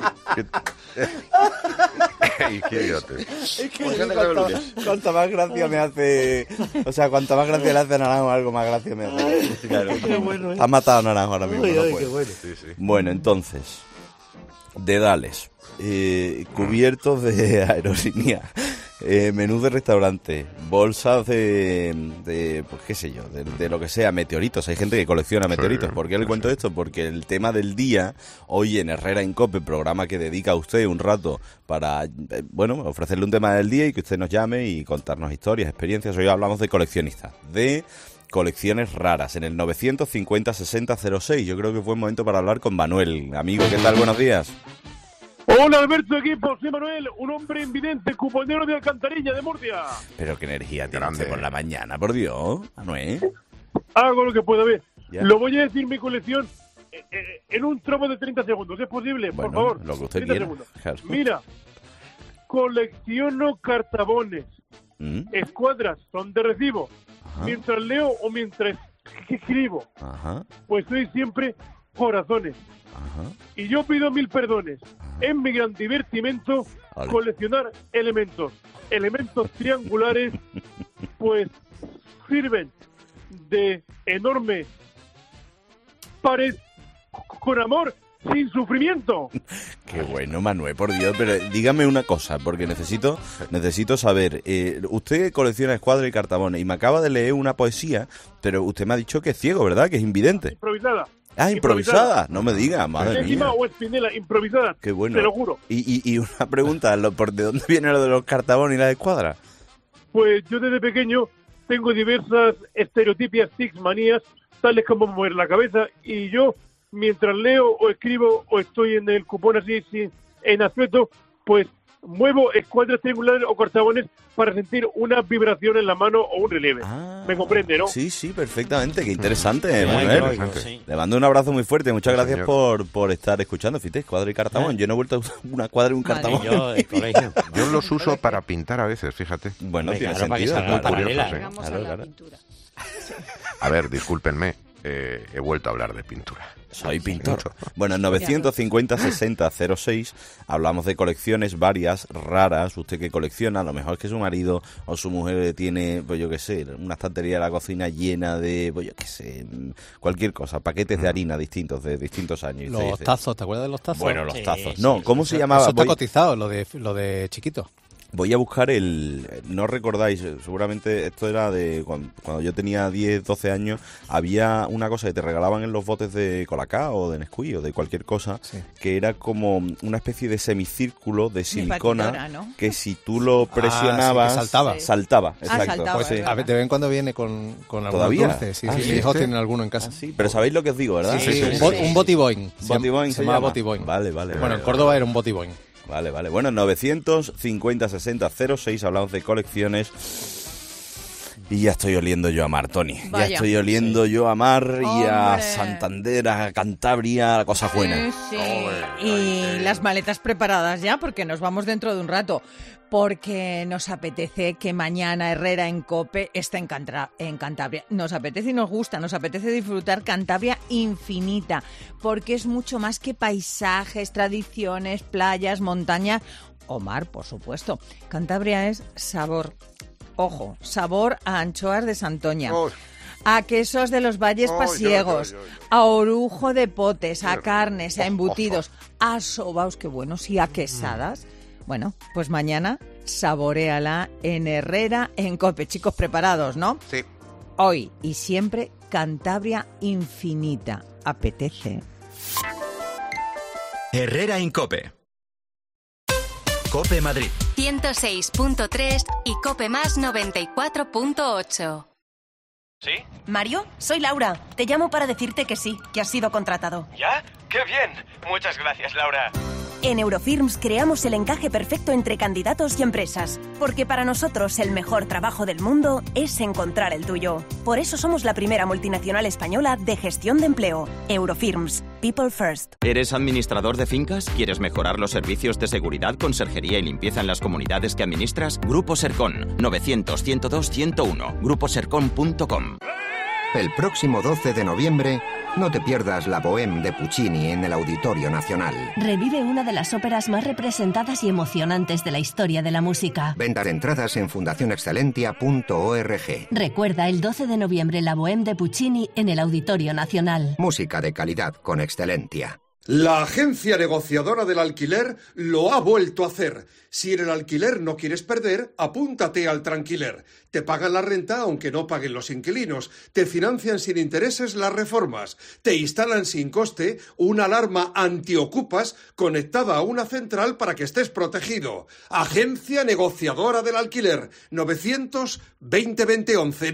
Y qué idiote. Es que cuanta más gracia me hace... O sea, cuanta más gracia le hace a Naranjo, algo más gracia me hace. Claro. Qué bueno, ¿eh? Ha matado a Naranjo ahora mismo. Uy, no ay, puede. qué bueno. Sí, sí. Bueno, entonces, dedales, cubiertos de aerolínea, menús de restaurante, bolsas de pues qué sé yo, de lo que sea, meteoritos. Hay gente que colecciona meteoritos. ¿Por qué le cuento esto? Porque el tema del día, hoy en Herrera en COPE, programa que dedica a usted un rato para, bueno, ofrecerle un tema del día y que usted nos llame y contarnos historias, experiencias. Hoy hablamos de coleccionistas, de colecciones raras, en el 950-6006. Yo creo que fue un momento para hablar con Manuel. Amigo, ¿qué tal? Buenos días. Hola Alberto, equipo, soy Manuel, un hombre invidente, cuponero de Alcantarilla, de Murcia. Pero qué energía tiene usted por la mañana, por Dios, Manuel. Hago lo que pueda ver. Ya. Lo voy a decir mi colección en un tramo de 30 segundos, ¿es posible? Bueno, por favor. lo que usted 30 quiera. segundos. Claro. Mira, colecciono cartabones, escuadras, son de recibo. Ajá. Mientras leo o mientras escribo, Ajá, pues soy siempre corazones. ajá. Y yo pido 1000 perdones. Es mi gran divertimento Vale. coleccionar elementos. Elementos triangulares, pues sirven de enorme pared con amor sin sufrimiento. Qué bueno, Manuel, por Dios. Pero dígame una cosa, porque necesito saber. Usted colecciona escuadras y cartabones y me acaba de leer una poesía, pero usted me ha dicho que es ciego, ¿verdad? Que es invidente. Improvisada. Ah, improvisada. No me diga, madre Encima mía. o espinela, improvisada. Qué bueno. Te lo juro. Y una pregunta, ¿de dónde viene lo de los cartabones y las escuadras? Pues yo desde pequeño tengo diversas estereotipias, tics, manías, tales como mover la cabeza, y yo, mientras leo o escribo o estoy en el cupón así, en asueto, pues muevo escuadras triangulares o cartabones para sentir una vibración en la mano o un relieve. ¿Me comprende, no? Sí, sí, perfectamente. Qué interesante, Ay, Manuel. qué oigo, sí. Le mando un abrazo muy fuerte. Muchas Sí, gracias por estar escuchando. Fíjate, escuadra y cartabón. Yo no he vuelto a usar una cuadra y un cartabón. Yo los uso para pintar a veces, fíjate. Bueno, Hombre, tiene claro, para que sentido. salga Claro, paralela. curioso, sí. Claro, claro. A ver, discúlpenme, he vuelto a hablar de pintura. Soy pintor. Bueno, en 950-6006 hablamos de colecciones varias, raras. Usted que colecciona, a lo mejor es que su marido o su mujer tiene, pues yo qué sé, una estantería de la cocina llena de, pues yo qué sé, cualquier cosa, paquetes de harina distintos, de distintos años. Y usted Los dice, tazos, ¿te acuerdas de los tazos? Bueno, los tazos. No, ¿cómo se llamaba? Eso está Voy- cotizado, lo de chiquito. Voy a buscar no recordáis, seguramente esto era de cuando yo tenía 10, 12 años, había una cosa que te regalaban en los botes de Colacao o de Nesquik o de cualquier cosa, que era como una especie de semicírculo de silicona, ¿no? Que si tú lo presionabas, saltaba. Exacto. Saltaba, pues, a ver, de vez en cuando viene con algunos dulces. Sí, mis hijos tienen alguno en casa. Sí, pero sabéis lo que os digo, ¿verdad? Sí. Un botiboing. Botiboing se llama botiboing. Vale. Bueno, en Córdoba era un botiboing. Vale. Bueno, 950 60 06, hablamos de colecciones. Y ya estoy oliendo yo a mar, Tony. Vaya. Ya estoy oliendo yo a mar y a Santander, a Cantabria, cosas buenas. Sí. Y las maletas preparadas ya, porque nos vamos dentro de un rato. Porque nos apetece que mañana Herrera en COPE esté en Cantabria. Nos apetece y nos gusta, nos apetece disfrutar Cantabria infinita, porque es mucho más que paisajes, tradiciones, playas, montañas o mar, por supuesto. Cantabria es sabor. Ojo, sabor a anchoas de Santoña. A quesos de los valles pasiegos, a orujo de potes, a carnes, a embutidos, a sobaos, qué buenos, y a quesadas. Bueno, pues mañana saboréala en Herrera en COPE. Chicos, preparados, ¿no? Sí. Hoy y siempre Cantabria infinita. Apetece. Herrera en COPE. COPE Madrid 106.3 y COPE Más 94.8. ¿Sí? Mario, soy Laura. Te llamo para decirte que sí, que has sido contratado. ¿Ya? ¡Qué bien! Muchas gracias, Laura. En Eurofirms creamos el encaje perfecto entre candidatos y empresas, porque para nosotros el mejor trabajo del mundo es encontrar el tuyo. Por eso somos la primera multinacional española de gestión de empleo. Eurofirms. People First. ¿Eres administrador de fincas? ¿Quieres mejorar los servicios de seguridad, conserjería y limpieza en las comunidades que administras? Grupo Sercon. 900-102-101. gruposercon.com. El próximo 12 de noviembre, no te pierdas la Bohème de Puccini en el Auditorio Nacional. Revive una de las óperas más representadas y emocionantes de la historia de la música. Venta de entradas en fundacionexcelentia.org. Recuerda el 12 de noviembre la Bohème de Puccini en el Auditorio Nacional. Música de calidad con Excelentia. La agencia negociadora del alquiler lo ha vuelto a hacer. Si en el alquiler no quieres perder, apúntate al Tranquiler. Te pagan la renta aunque no paguen los inquilinos. Te financian sin intereses las reformas. Te instalan sin coste una alarma antiocupas conectada a una central para que estés protegido. Agencia negociadora del alquiler. 900-2020-11.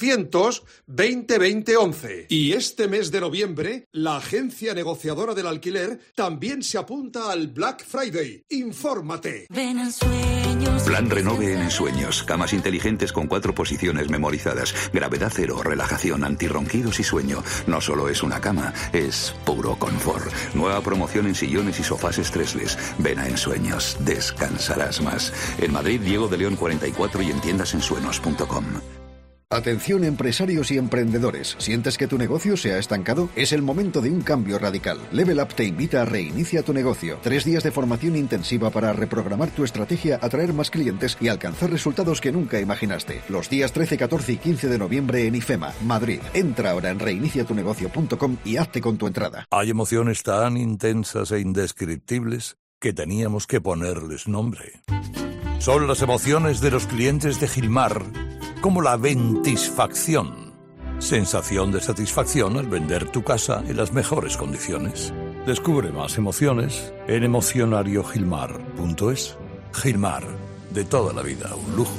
900-2020-11. Y este mes de noviembre, la agencia negociadora del alquiler también se apunta al Black Friday. Infórmate. Ven en sueños. Plan Renove en Ensueños. Camas inteligentes con 4 posiciones memorizadas. Gravedad cero, relajación, antirronquidos y sueño. No solo es una cama, es puro confort. Nueva promoción en sillones y sofás estresles. Ven a Ensueños. Descansarás más. En Madrid, Diego de León 44 y en tiendasensueños.com. Atención empresarios y emprendedores. ¿Sientes que tu negocio se ha estancado? Es el momento de un cambio radical. Level Up te invita a Reinicia tu negocio. 3 días de formación intensiva para reprogramar tu estrategia, atraer más clientes y alcanzar resultados que nunca imaginaste. Los días 13, 14 y 15 de noviembre en IFEMA, Madrid. Entra ahora en reiniciatunegocio.com y hazte con tu entrada. Hay emociones tan intensas e indescriptibles que teníamos que ponerles nombre. Son las emociones de los clientes de Gilmar, como la ventisfacción. Sensación de satisfacción al vender tu casa en las mejores condiciones. Descubre más emociones en emocionariogilmar.es. Gilmar, de toda la vida, un lujo.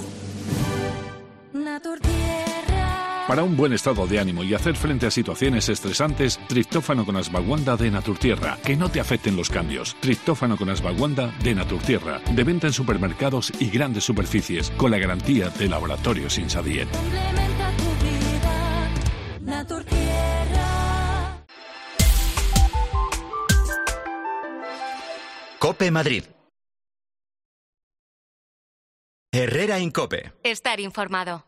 Para un buen estado de ánimo y hacer frente a situaciones estresantes, triptófano con Ashwagandha de Naturtierra. Que no te afecten los cambios. Triptófano con Ashwagandha de Naturtierra. De venta en supermercados y grandes superficies, con la garantía de Laboratorios Insadiet. Complementa tu vida, Naturtierra. COPE Madrid. Herrera en COPE. Estar informado.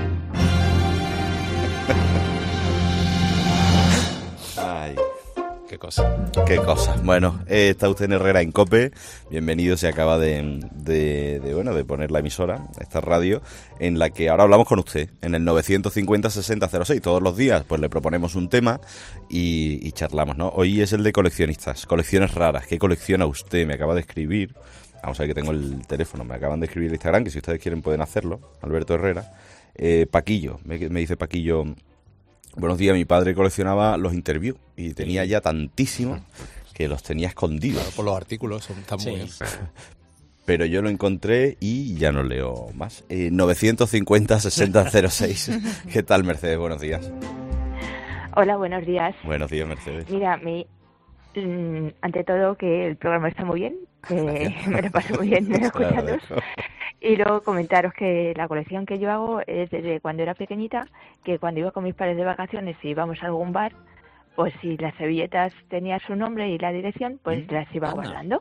Ay, qué cosa. Qué cosa. Bueno, está usted en Herrera en COPE. Bienvenido, se acaba de poner la emisora, esta radio, en la que ahora hablamos con usted, en el 950-6006. Todos los días pues le proponemos un tema y charlamos, ¿no? Hoy es el de coleccionistas, colecciones raras. ¿Qué colecciona usted? Me acaba de escribir. Vamos a ver que tengo el teléfono. Me acaban de escribir el Instagram, que si ustedes quieren pueden hacerlo. Alberto Herrera. Paquillo, me dice Paquillo... Buenos días, mi padre coleccionaba los interviews y tenía ya tantísimos que los tenía escondidos. Claro, por los artículos, están muy bien. Pero yo lo encontré y ya no leo más. 950-6006. ¿Qué tal, Mercedes? Buenos días. Hola, buenos días. Buenos días, Mercedes. Mira, ante todo que el programa está muy bien. Me lo paso muy bien escuchándoos. Y luego comentaros que la colección que yo hago es desde cuando era pequeñita, que cuando iba con mis padres de vacaciones y íbamos a algún bar, pues si las servilletas tenían su nombre y la dirección, pues las iba guardando.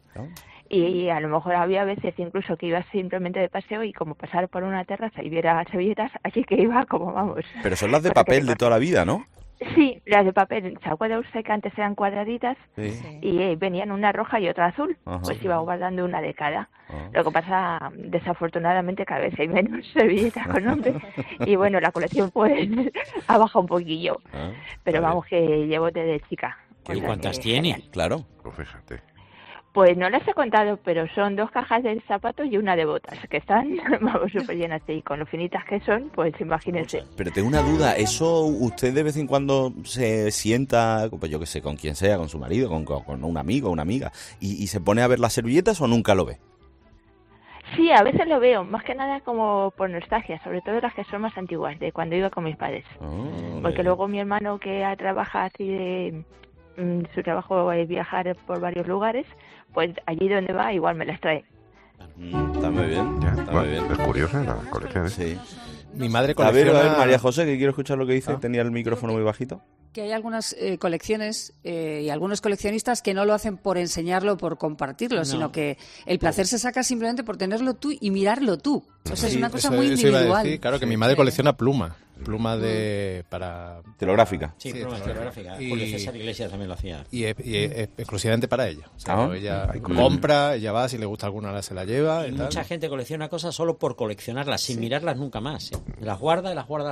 Y a lo mejor había veces incluso que iba simplemente de paseo y como pasar por una terraza y viera servilletas, así que iba como vamos. Pero son las de papel de toda la vida, ¿no? Sí, las de papel. ¿Se acuerda usted que antes eran cuadraditas? Sí. Y venían una roja y otra azul. Ajá. Pues iba guardando una de cada. Lo que pasa, desafortunadamente, cada vez hay menos servilletas con nombre. Y bueno, la colección pues ha bajado un poquillo. Pero vamos, que llevo desde chica. ¿Y cuántas tiene? Claro. Pues fíjate. Pues no las he contado, pero son 2 cajas de zapatos y una de botas, que están, vamos, súper llenas. Y con lo finitas que son, pues imagínense. Pero tengo una duda, ¿eso usted de vez en cuando se sienta, pues yo qué sé, con quien sea, con su marido, con un amigo o una amiga, y se pone a ver las servilletas o nunca lo ve? Sí, a veces lo veo, más que nada como por nostalgia, sobre todo las que son más antiguas, de cuando iba con mis padres. Porque luego mi hermano, que trabaja así de... su trabajo es viajar por varios lugares, pues allí donde va igual me las trae. Está muy bien, muy bien. Es curioso la colección. Sí. Mi madre colecciona... A ver, María José, que quiero escuchar lo que dice. Tenía el micrófono muy bajito. Que hay algunas colecciones y algunos coleccionistas que no lo hacen por enseñarlo, por compartirlo, sino que el placer se saca simplemente por tenerlo tú y mirarlo tú. O sea, es una cosa muy individual. Iba a decir, claro, que mi madre colecciona plumas para... Telegráfica. Sí, plumas telegráficas. Julio César Iglesias también lo hacía. Y exclusivamente para ella. O sea, ella compra, ella va, si le gusta alguna se la lleva. Y mucha gente colecciona cosas solo por coleccionarlas, sin mirarlas nunca más. Las guarda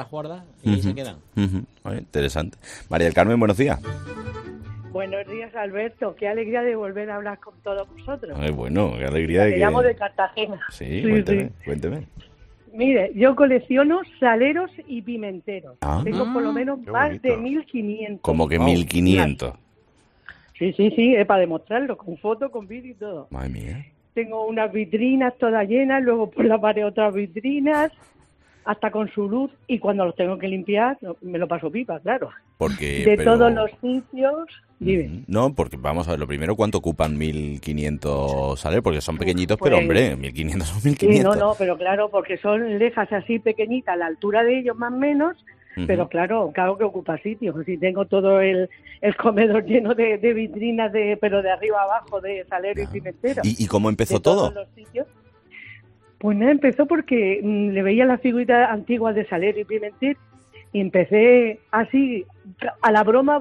y ahí se quedan. Interesante. María del Carmen, buenos días. Buenos días, Alberto. Qué alegría de volver a hablar con todos vosotros. Bueno, qué alegría de que... Te llamo de Cartagena. Sí, cuénteme. Mire, yo colecciono saleros y pimenteros. Tengo por lo menos más bonito. de 1.500. Como que 1.500. Sí, es para demostrarlo, con foto, con vídeo y todo. Madre mía. Tengo unas vitrinas todas llenas, luego por la pared otras vitrinas, hasta con su luz, y cuando los tengo que limpiar, me lo paso pipa, claro. Porque, todos los sitios, dime. No, porque vamos a ver, lo primero, ¿cuánto ocupan 1.500 saleros? Porque son pequeñitos, pero hombre, 1.500 son 1.500. Sí, no, pero claro, porque son lejas así pequeñitas, a la altura de ellos más o menos, pero claro que ocupa sitio. Si tengo todo el comedor lleno de vitrinas, pero de arriba a abajo, de salero y pimentero. ¿Y cómo empezó todo? Los sitios. Pues nada, empezó porque le veía las figuritas antiguas de salero y pimentel y empecé así, a la broma,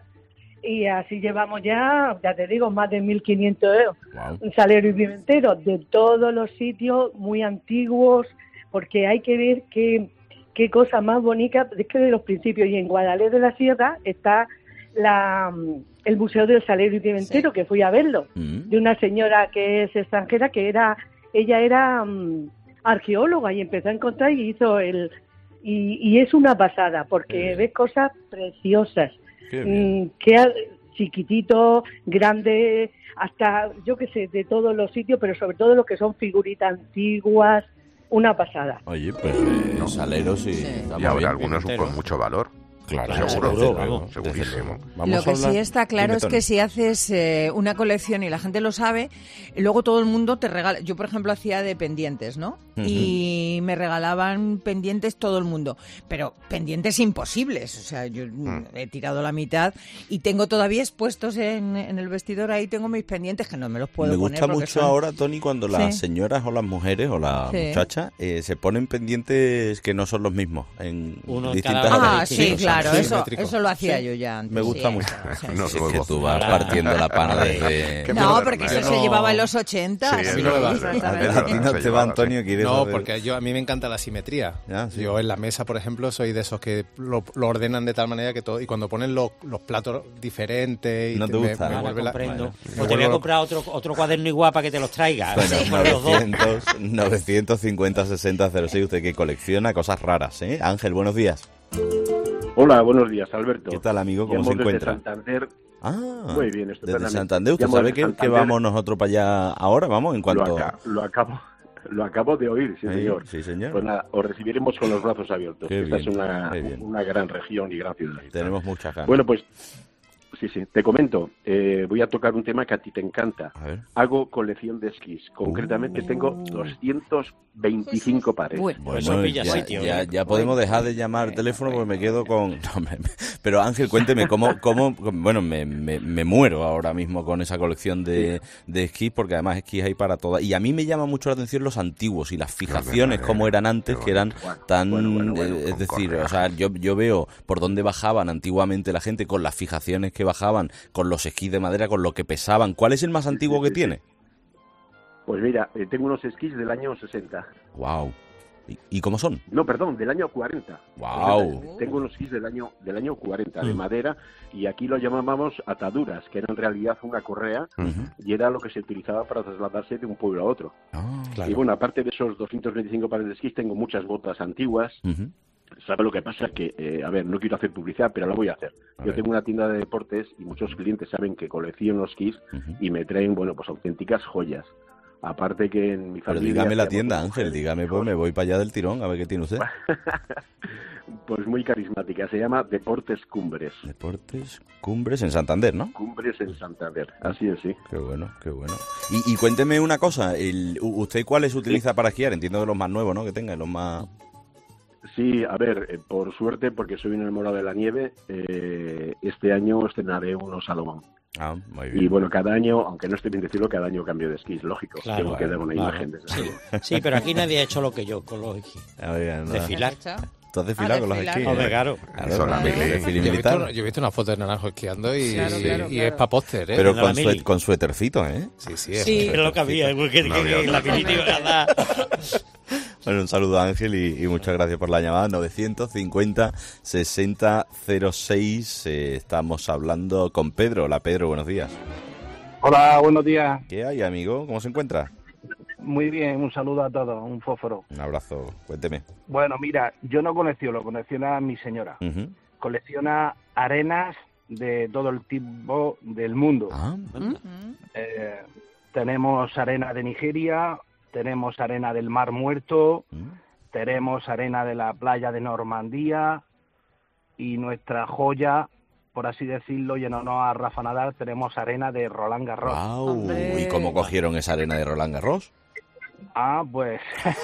y así llevamos ya te digo, más de 1.500 euros. Wow. Salero y pimentero de todos los sitios, muy antiguos, porque hay que ver qué cosa más bonita, es que de los principios. Y en Guadalete de la Sierra está el Museo del Salero y Pimentero, que fui a verlo, de una señora que es extranjera, ella era arqueóloga y empezó a encontrar y hizo y es una pasada porque ves cosas preciosas, chiquitito, grande, hasta yo qué sé, de todos los sitios, pero sobre todo los que son figuritas antiguas, una pasada. Oye, pues saleros y habrá algunos con mucho valor. Claro, seguro, segurísimo. Lo que sí está claro es que si haces una colección y la gente lo sabe, luego todo el mundo te regala. Yo, por ejemplo, hacía de pendientes, ¿no? Y me regalaban pendientes todo el mundo, pero pendientes imposibles. O sea, yo he tirado la mitad y tengo todavía expuestos en el vestidor. Ahí tengo mis pendientes que no me los puedo poner. Me gusta mucho ahora, Tony, cuando las señoras o las mujeres o las muchachas se ponen pendientes que no son los mismos en distintas... Sí, claro. Claro, eso lo hacía yo ya antes. Me gusta mucho. No, es que tú vas partiendo la pana desde... No, porque eso se llevaba en los 80. Sí, a ti no te va, Antonio, ¿quieres No, saber? porque a mí me encanta la simetría. Sí. Yo en la mesa, por ejemplo, soy de esos que lo ordenan de tal manera que todo... Y cuando ponen los platos diferentes... Y no te gusta. Me vuelve comprendo. O te voy a comprar otro cuaderno igual para que te los traiga. Bueno, 950-60-06. Usted que colecciona cosas raras, ¿eh? Ángel, buenos días. Hola, buenos días, Alberto. ¿Qué tal, amigo? ¿Cómo se encuentra? Desde Santander. Muy bien, estupendamente. Desde Santander. ¿Usted sabe que vamos nosotros para allá ahora? Vamos, en cuanto... Lo acabo de oír, sí, señor. Sí, señor. Pues nada, os recibiremos con los brazos abiertos. Qué Esta bien, es una gran región y gran ciudad. Tenemos muchas ganas. Bueno, pues... Sí, te comento. Voy a tocar un tema que a ti te encanta. A ver. Hago colección de esquís. Concretamente tengo 225 pares. Bueno, ya podemos dejar de llamar al teléfono porque me quedo con... No, pero Ángel, cuénteme, ¿cómo bueno, me muero ahora mismo con esa colección de esquís, porque además esquís hay para todas. Y a mí me llama mucho la atención los antiguos y las fijaciones, como eran antes, que eran tan... es decir, o sea, yo veo por dónde bajaban antiguamente la gente con las fijaciones que bajaban, con los esquís de madera, con lo que pesaban. ¿Cuál es el más antiguo que tiene? Pues mira, tengo unos esquís del año 60. Wow. ¿Y cómo son? No, perdón, del año 40. Wow. Tengo unos esquís del año 40 de madera, y aquí lo llamábamos ataduras, que era en realidad una correa y era lo que se utilizaba para trasladarse de un pueblo a otro. Claro. Y bueno, aparte de esos 225 pares de esquís, tengo muchas botas antiguas. ¿Sabe lo que pasa? Que, a ver, no quiero hacer publicidad, pero lo voy a hacer. Yo tengo una tienda de deportes y muchos clientes saben que colecciono esquís y me traen, bueno, pues auténticas joyas. Aparte que en mi familia... Pero dígame la tienda, Ángel, dígame, pues me voy para allá del tirón, a ver qué tiene usted. Pues muy carismática, se llama Deportes Cumbres. Deportes Cumbres en Santander, ¿no? Cumbres en Santander, así es, sí. Qué bueno, qué bueno. Y cuénteme una cosa, ¿usted cuáles utiliza para esquiar? Entiendo que los más nuevos, ¿no? Que tenga, los más... Sí, a ver, por suerte, porque soy un enamorado de la nieve, este año estrenaré unos Salomón. Muy bien. Y bueno, cada año, aunque no esté bien decirlo, cada año cambio de esquís, lógico. Claro, tengo que dar una imagen de eso. Sí, pero aquí nadie ha hecho lo que yo con los esquís. Desfilar. ¿Tú has desfilado con los esquís? Hombre, claro. Yo he visto una foto de Naranjo esquiando y es para póster, ¿eh? Pero con suétercito, ¿eh? Sí, es lo que había. La definitiva nada. Bueno, un saludo a Ángel y muchas gracias por la llamada. 950-60-06. Estamos hablando con Pedro. Hola, Pedro, buenos días. Hola, buenos días. ¿Qué hay, amigo? ¿Cómo se encuentra? Muy bien, un saludo a todos, un fósforo. Un abrazo, cuénteme. Bueno, mira, yo no colecciona mi señora. Colecciona arenas de todo el tipo del mundo. Tenemos arena de Nigeria, tenemos arena del Mar Muerto, tenemos arena de la playa de Normandía, y nuestra joya, por así decirlo, y en honor a Rafa Nadal, tenemos arena de Roland Garros. Wow. ¿Y cómo cogieron esa arena de Roland Garros? Pues...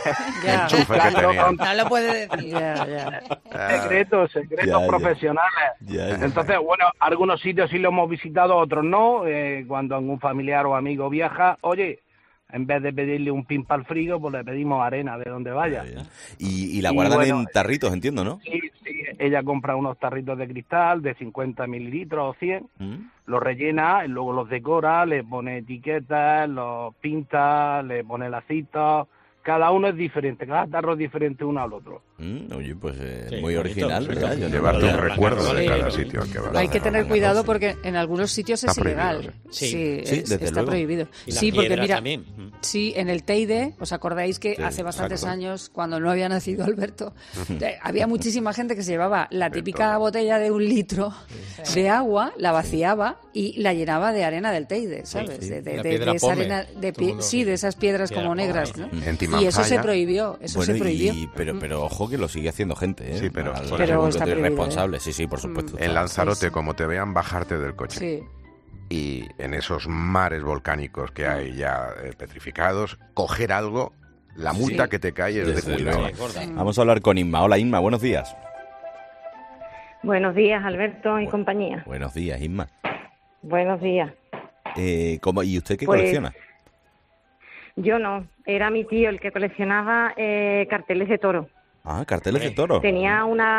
No lo puede decir. Secretos profesionales. Entonces, bueno, algunos sitios sí lo hemos visitado, otros no. Cuando algún familiar o amigo viaja, oye, en vez de pedirle un pin para el frigo, pues le pedimos arena de donde vaya. Y la guardan en tarritos, entiendo, ¿no? Sí, ella compra unos tarritos de cristal de 50 mililitros o 100, los rellena, y luego los decora, le pone etiquetas, los pinta, le pone lacitos. Cada uno es diferente, cada tarro es diferente uno al otro. Oye, pues muy original, ¿verdad? Llevarte un recuerdo de cada sitio al que vas. Hay que tener cuidado porque en algunos sitios es ilegal. Está prohibido. Sí, porque mira, sí, en el Teide, ¿os acordáis que hace bastantes años, cuando no había nacido Alberto, había muchísima gente que se llevaba la típica botella de 1 litro de agua, la vaciaba y la llenaba de arena del Teide, ¿sabes? De esa arena, de esas piedras como negras, ¿no? Y eso se prohibió, Pero ojo que lo sigue haciendo gente, ¿eh? Sí, pero está prohibido, irresponsable, sí, por supuesto. En Lanzarote, como te vean bajarte del coche, y en esos mares volcánicos que hay ya petrificados, coger algo, la multa que te cae es de cuidado. Vamos a hablar con Inma. Hola, Inma, buenos días. Buenos días, Alberto y compañía. Buenos días, Inma. Buenos días. ¿Y usted qué colecciona? Yo no, era mi tío el que coleccionaba carteles de toro. Carteles de toro. Tenía una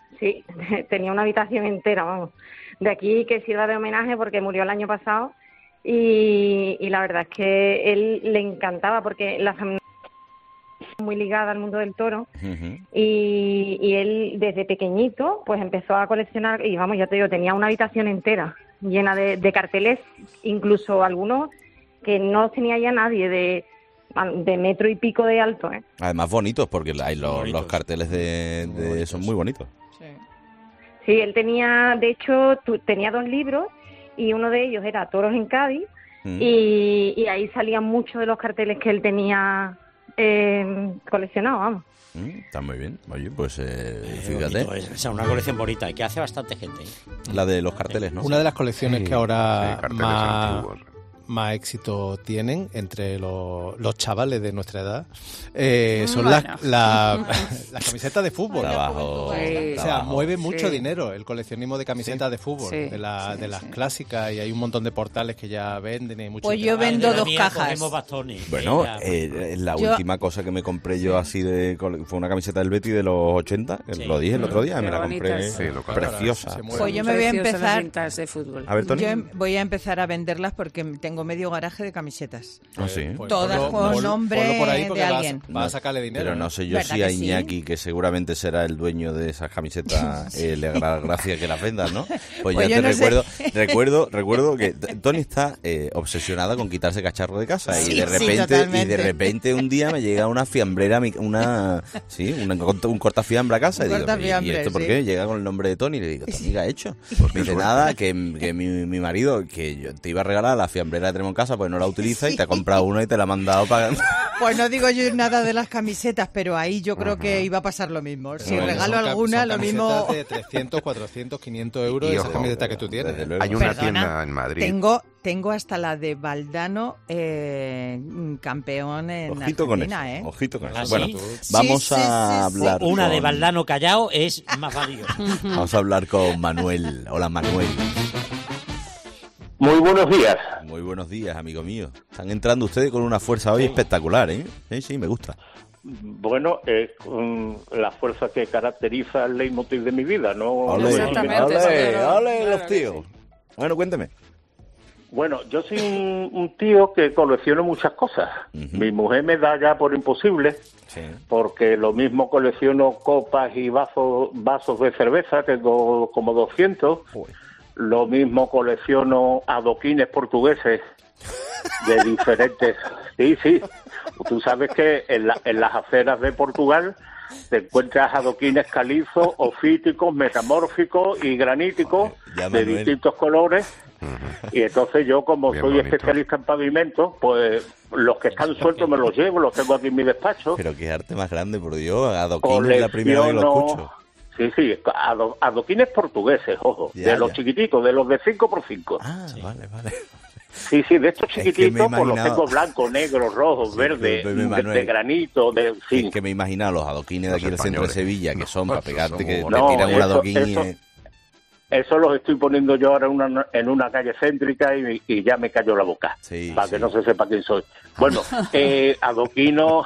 Sí, tenía una habitación entera, vamos. De aquí que sirva de homenaje porque murió el año pasado y la verdad es que él le encantaba porque la familia muy ligada al mundo del toro y él desde pequeñito pues empezó a coleccionar y vamos, ya te digo, tenía una habitación entera llena de carteles, incluso algunos que no tenía ya nadie de metro y pico de alto. Además bonitos porque hay los carteles de son muy bonitos. Sí, él tenía, de hecho, tenía 2 libros y uno de ellos era Toros en Cádiz y ahí salían muchos de los carteles que él tenía coleccionado, vamos. Está muy bien. Oye, pues fíjate. Es una colección bonita y que hace bastante gente. La de los carteles, ¿no? Una de las colecciones que ahora más éxito tienen entre los chavales de nuestra edad son las camisetas de fútbol. O sea, mueve mucho dinero el coleccionismo de camisetas de fútbol, de las clásicas, y hay un montón de portales que ya venden. Y pues yo vendo 2 cajas. Bueno, la última cosa que me compré yo así fue una camiseta del Betis de los 80, lo dije el otro día, me la compré preciosa. Pues yo me voy a empezar de fútbol. A ver, Tony. Yo voy a empezar a venderlas porque tengo medio garaje de camisetas. ¿Sí? Todas con nombre de alguien. Va a sacarle dinero. Pero no sé yo si a Iñaki, que seguramente será el dueño de esas camisetas, le hará gracia que las vendas, ¿no? Pues ya te recuerdo que Tony está obsesionada con quitarse cacharro de casa y de repente un día me llega una fiambrera, un cortafiambre a casa y digo, ¿y esto por qué? Llega con el nombre de Tony y le digo, ¿Tony qué ha hecho? Me dice, nada, que mi marido, que yo te iba a regalar la fiambrera que tenemos en casa, pues no la utiliza y te ha comprado una y te la ha mandado para... Pues no digo yo nada de las camisetas, pero ahí yo creo que iba a pasar lo mismo. Si regalo alguna, lo mismo... de 300, 400, 500 euros esas camisetas que tú tienes. Hay una tienda en Madrid. Tengo hasta la de Valdano, campeón en Argentina, Ojito con eso. ¿Ah, bueno, sí? Vamos a hablar Una de Valdano Callao es más valiosa. Vamos a hablar con Manuel. Hola, Manuel. Muy buenos días. Muy buenos días, amigo mío. Están entrando ustedes con una fuerza hoy espectacular, ¿eh? Sí, me gusta. Bueno, la fuerza que caracteriza el leitmotiv de mi vida, ¿no? ¡Ole, los tíos! Bueno, cuénteme. Bueno, yo soy un tío que colecciono muchas cosas. Mi mujer me da ya por imposible, porque lo mismo colecciono copas y vasos de cerveza, tengo como 200. Lo mismo colecciono adoquines portugueses de diferentes... Sí. Tú sabes que en las aceras de Portugal te encuentras adoquines calizos, ofíticos, metamórficos y graníticos de distintos colores. Y entonces yo, como soy especialista en pavimento, pues los que están sueltos me los llevo, los tengo aquí en mi despacho. Pero qué arte más grande, por Dios, adoquines es la primera vez que lo escucho. Sí, adoquines portugueses, ojo, los chiquititos, de los de 5x5. Ah, vale. Sí, de estos chiquititos, pues los tengo blancos, negros, rojos, verdes, de granito, Es que me he imaginado los adoquines de aquí del centro de Sevilla, que son para pegarte, que te tiran un adoquín Eso los estoy poniendo yo ahora en una calle céntrica y ya me cayó la boca, para que no se sepa quién soy. Bueno, adoquinos,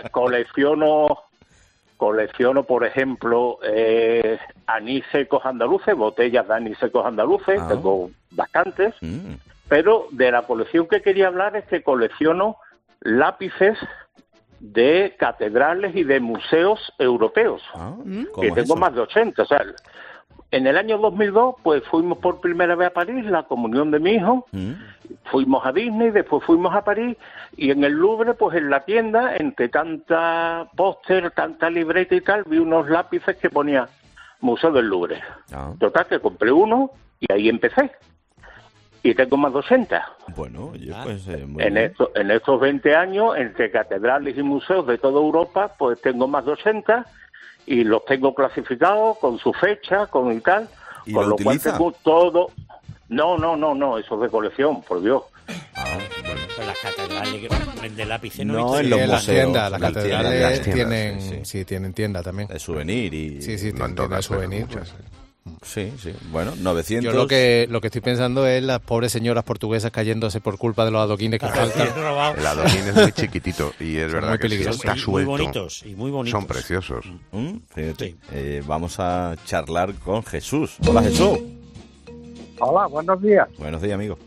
colecciono, por ejemplo, anís secos andaluces, botellas de anís secos andaluces, tengo bastantes, pero de la colección que quería hablar es que colecciono lápices de catedrales y de museos europeos, que tengo más de 80, o sea... En el año 2002, pues fuimos por primera vez a París, la comunión de mi hijo, fuimos a Disney, después fuimos a París, y en el Louvre, pues en la tienda, entre tanta póster, tanta libreta y tal, vi unos lápices que ponía Museo del Louvre. Total, que compré uno y ahí empecé. Y tengo más de 80. Bueno, pues muy bien. En estos 20 años, entre catedrales y museos de toda Europa, pues tengo más de 80... y los tengo clasificados con su fecha, con y tal, ¿Y con lo cual tengo todo... No, eso es de colección, por Dios. Bueno, pues las catedrales que venden lápices no en los museos, las catedrales tienen tienda también. De souvenir y... Sí, tienen tienda de souvenir. Sí, sí. Bueno, 900... Yo lo que estoy pensando es las pobres señoras portuguesas cayéndose por culpa de los adoquines que faltan. El adoquín es muy chiquitito y es verdad muy que sí, está suelto. Muy bonitos, y muy bonitos. Son preciosos. Fíjate. Vamos a charlar con Jesús. Hola, Jesús. Hola, buenos días. Buenos días, amigo.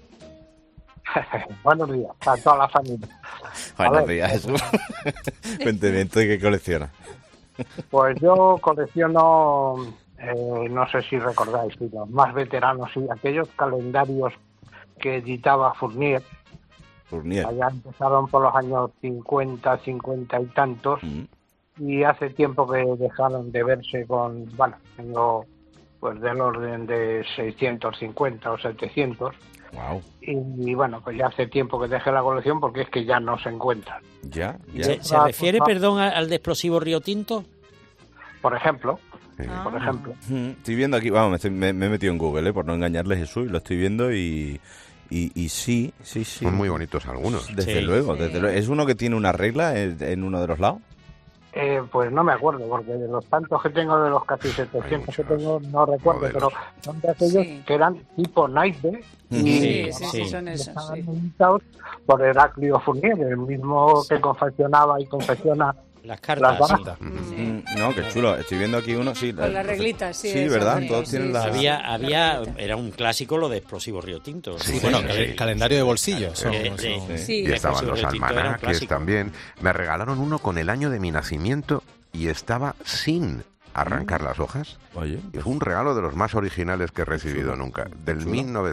Buenos días a toda la familia. Buenos días, Jesús. Cuénteme, ¿tú qué coleccionas? Pues yo colecciono, no sé si recordáis, los más veteranos, y aquellos calendarios que editaba Fournier. Allá empezaron por los años 50 y tantos, y hace tiempo que dejaron de verse con, bueno, tengo pues del orden de 650 o 700. Wow. Y bueno, pues ya hace tiempo que dejé la colección porque es que ya no se encuentran. Ya. ¿Se refiere, perdón, al de explosivo Río Tinto? Por ejemplo. Estoy viendo aquí, vamos, me he metido en Google, por no engañarle, Jesús, y lo estoy viendo y sí. Son muy bonitos algunos. Desde luego. ¿Es uno que tiene una regla en uno de los lados? Pues no me acuerdo, porque de los tantos que tengo, de los casi 700 que tengo, no recuerdo, pero son de aquellos que eran tipo naipe y son esos. Estaban editados por Heraclio Fournier, el mismo que confeccionaba y confecciona las cartas. No, qué chulo. Estoy viendo aquí uno, sí. Con las reglitas, sí. Sí, ¿verdad? Todos tienen las... Era un clásico lo de explosivo Río Tinto. Sí, bueno, el calendario de bolsillos. Y estaban los almanaques también. Me regalaron uno con el año de mi nacimiento y estaba sin arrancar las hojas. Oye. Y fue un regalo de los más originales que he recibido nunca, del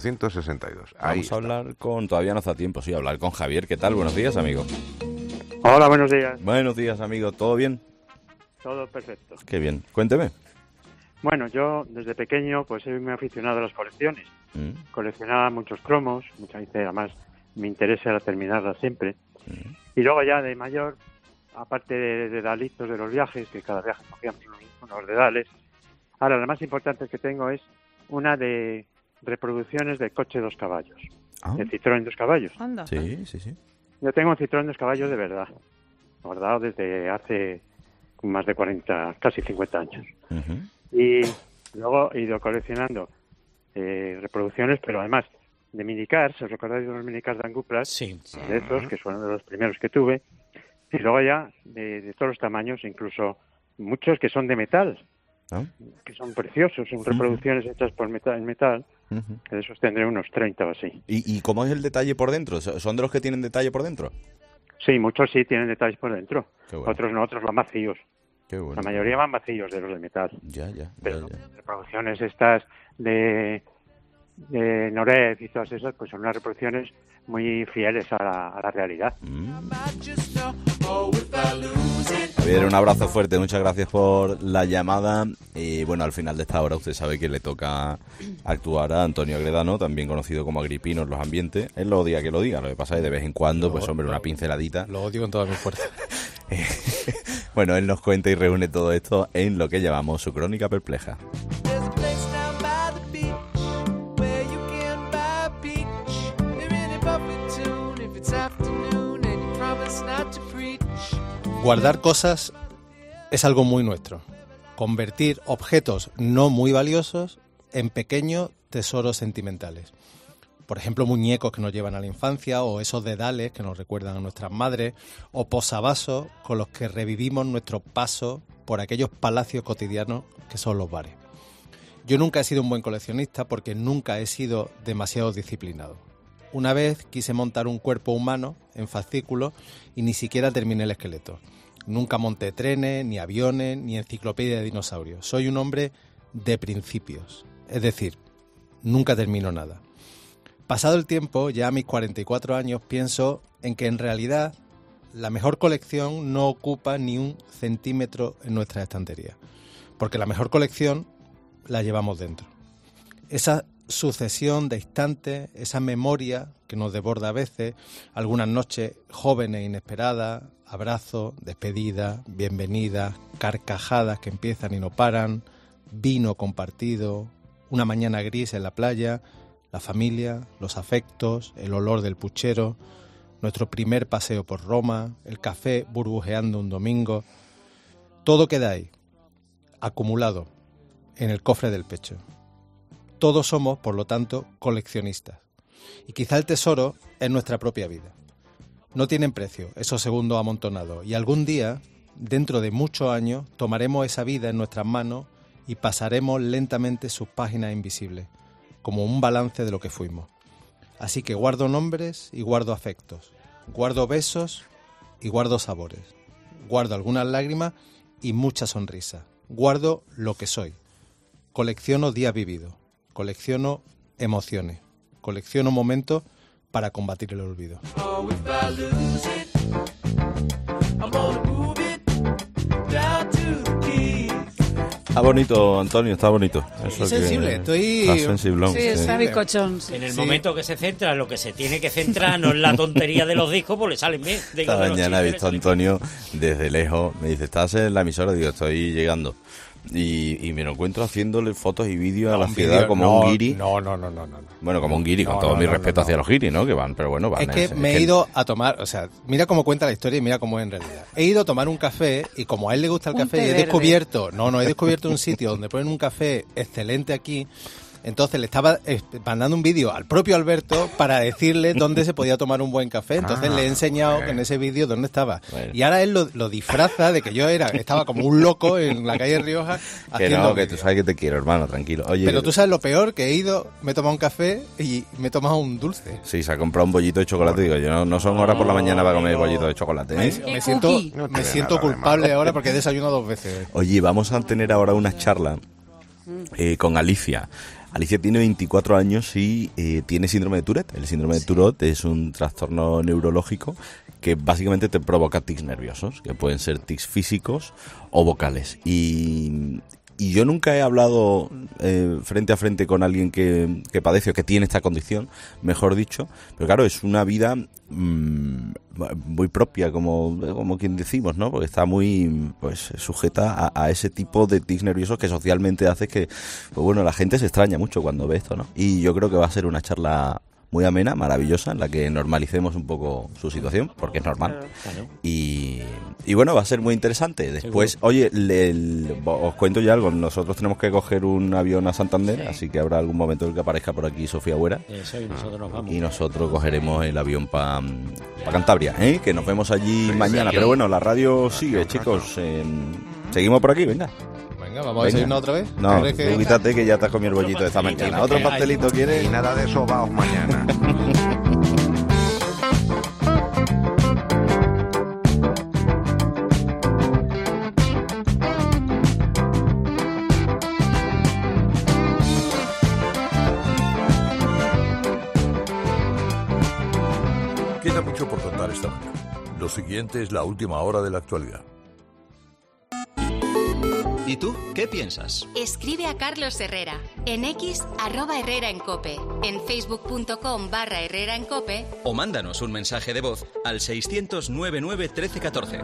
1962. Vamos a hablar todavía no está tiempo, sí, hablar con Javier. ¿Qué tal? Buenos días, amigo. Hola, buenos días. Buenos días, amigo. ¿Todo bien? Todo perfecto. Qué bien. Cuénteme. Bueno, yo desde pequeño pues soy muy aficionado a las colecciones. Coleccionaba muchos cromos, muchas veces además mi interés era terminarlas siempre. Y luego ya de mayor, aparte de dalitos de los viajes, que cada viaje cogíamos unos dedales, ahora la más importante que tengo es una de reproducciones de coche 2 caballos, de Citroën 2 caballos. Anda. Sí. Yo tengo un Citroën 2 caballos de verdad, guardado desde hace más de 40, casi 50 años. Y luego he ido coleccionando reproducciones, pero además de minicars. ¿Os recordáis de los minicars de Anguplas? Sí. De esos, que fueron de los primeros que tuve. Y luego ya de todos los tamaños, incluso muchos que son de metal, que son preciosos, son reproducciones hechas por metal. De esos tendré unos 30 o así. ¿Y cómo es el detalle por dentro? ¿Son de los que tienen detalle por dentro? Sí, muchos sí tienen detalles por dentro. Bueno. Otros no, otros van vacíos. Qué bueno. La mayoría van vacíos de los de metal. Ya. Pero reproducciones estas de Nored y todas esas, pues son unas reproducciones muy fieles a la realidad. Javier, un abrazo fuerte, muchas gracias por la llamada. Y bueno, al final de esta hora usted sabe que le toca actuar a Antonio Agredano, también conocido como Agripino en los ambientes. Él lo diga que lo diga, lo que pasa es que de vez en cuando, pues hombre, una pinceladita. Lo odio con toda mi fuerza. Bueno, él nos cuenta y reúne todo esto en lo que llamamos su crónica perpleja. Guardar cosas es algo muy nuestro. Convertir objetos no muy valiosos en pequeños tesoros sentimentales. Por ejemplo, muñecos que nos llevan a la infancia, o esos dedales que nos recuerdan a nuestras madres, o posavasos con los que revivimos nuestro paso por aquellos palacios cotidianos que son los bares. Yo nunca he sido un buen coleccionista porque nunca he sido demasiado disciplinado. Una vez quise montar un cuerpo humano en fascículos y ni siquiera terminé el esqueleto. Nunca monté trenes, ni aviones, ni enciclopedia de dinosaurios. Soy un hombre de principios. Es decir, nunca termino nada. Pasado el tiempo, ya a mis 44 años, pienso en que en realidad la mejor colección no ocupa ni un centímetro en nuestra estantería. Porque la mejor colección la llevamos dentro. Esa sucesión de instantes, esa memoria que nos desborda a veces, algunas noches jóvenes inesperadas, abrazos, despedidas, bienvenidas, carcajadas que empiezan y no paran, vino compartido, una mañana gris en la playa, la familia, los afectos, el olor del puchero, nuestro primer paseo por Roma, el café burbujeando un domingo. Todo queda ahí, acumulado, en el cofre del pecho. Todos somos, por lo tanto, coleccionistas. Y quizá el tesoro es nuestra propia vida. No tienen precio esos segundos amontonados, y algún día, dentro de muchos años, tomaremos esa vida en nuestras manos y pasaremos lentamente sus páginas invisibles, como un balance de lo que fuimos. Así que guardo nombres y guardo afectos, guardo besos y guardo sabores, guardo algunas lágrimas y muchas sonrisas, guardo lo que soy. Colecciono días vividos, colecciono emociones, colecciono momentos para combatir el olvido. Está bonito, Antonio, está bonito. Eso es sensible, estoy... Está sensiblón. Sí, está bizcochón. En el momento que se centra en lo que se tiene que centrar, no en la tontería de los discos, pues le salen bien. Esta mañana he visto a Antonio desde lejos, me dice, ¿estás en la emisora? Digo, estoy llegando. Y me lo encuentro haciéndole fotos y vídeos a la ciudad como un guiri. No. Bueno, como un guiri, con todo mi respeto hacia los guiris, ¿no? Que van, pero bueno, van. Es que me he ido a tomar, o sea, mira cómo cuenta la historia y mira cómo es en realidad. He ido a tomar un café y como a él le gusta el café, he descubierto un sitio donde ponen un café excelente aquí. Entonces le estaba mandando un vídeo al propio Alberto para decirle dónde se podía tomar un buen café. Entonces le he enseñado en ese vídeo dónde estaba. Bueno. Y ahora él lo disfraza de que yo estaba como un loco en la calle Rioja. Que no, que tú sabes que te quiero, hermano, tranquilo. Oye, pero tú sabes lo peor, que he ido, me he tomado un café y me he tomado un dulce. Sí, se ha comprado un bollito de chocolate. Digo, yo no son horas por la mañana para comer bollito de chocolate. Me siento culpable ahora porque he desayunado 2 veces. Oye, vamos a tener ahora una charla con Alicia. Alicia tiene 24 años y tiene síndrome de Tourette. El síndrome de Tourette es un trastorno neurológico que básicamente te provoca tics nerviosos, que pueden ser tics físicos o vocales. Y yo nunca he hablado frente a frente con alguien que padece o que tiene esta condición, mejor dicho. Pero claro, es una vida muy propia, como quien decimos, ¿no? Porque está muy sujeta a ese tipo de tics nerviosos que socialmente hace que, pues bueno, la gente se extraña mucho cuando ve esto, ¿no? Y yo creo que va a ser una charla muy amena, maravillosa, en la que normalicemos un poco su situación, porque es normal. Claro. Y bueno, va a ser muy interesante. Después, oye, os cuento ya algo. Nosotros tenemos que coger un avión a Santander, así que habrá algún momento en el que aparezca por aquí Sofía Huera. Eso, y nosotros nos vamos. Y nosotros cogeremos el avión para Cantabria, que nos vemos allí mañana. Pero bueno, la radio sigue, chicos. Seguimos por aquí, venga. ¿Vamos a irnos otra vez? No, quítate que ya te has comido el bollito de esta mañana. ¿Otro pastelito quieres? Y nada de sobaos mañana. Queda mucho por contar esta mañana. Lo siguiente es la última hora de la actualidad. ¿Y tú qué piensas? Escribe a Carlos Herrera en X @HerreraEnCope, en facebook.com/HerreraEnCope o mándanos un mensaje de voz al 600 99 13 14.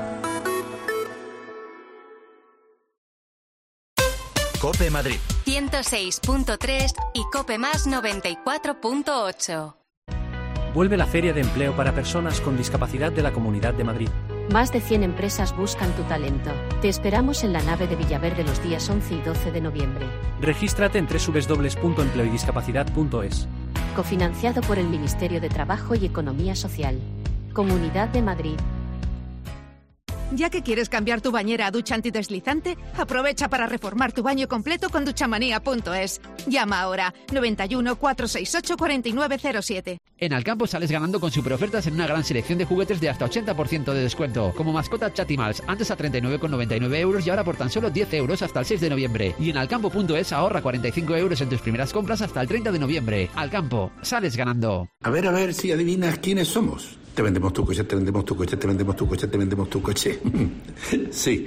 COPE Madrid 106.3 y COPE Más 94.8. Vuelve la Feria de Empleo para Personas con Discapacidad de la Comunidad de Madrid. Más de 100 empresas buscan tu talento. Te esperamos en la nave de Villaverde los días 11 y 12 de noviembre. Regístrate en www.empleoydiscapacidad.es. Cofinanciado por el Ministerio de Trabajo y Economía Social. Comunidad de Madrid. Ya que quieres cambiar tu bañera a ducha antideslizante, aprovecha para reformar tu baño completo con duchamanía.es. Llama ahora 91 468 4907. En Alcampo sales ganando con superofertas en una gran selección de juguetes de hasta 80% de descuento. Como mascota Chatimals, antes a 39,99 euros y ahora por tan solo 10 euros hasta el 6 de noviembre. Y en Alcampo.es ahorra 45 euros en tus primeras compras hasta el 30 de noviembre. Alcampo, sales ganando. A ver si adivinas quiénes somos. Te vendemos tu coche, te vendemos tu coche, te vendemos tu coche, te vendemos tu coche. Sí,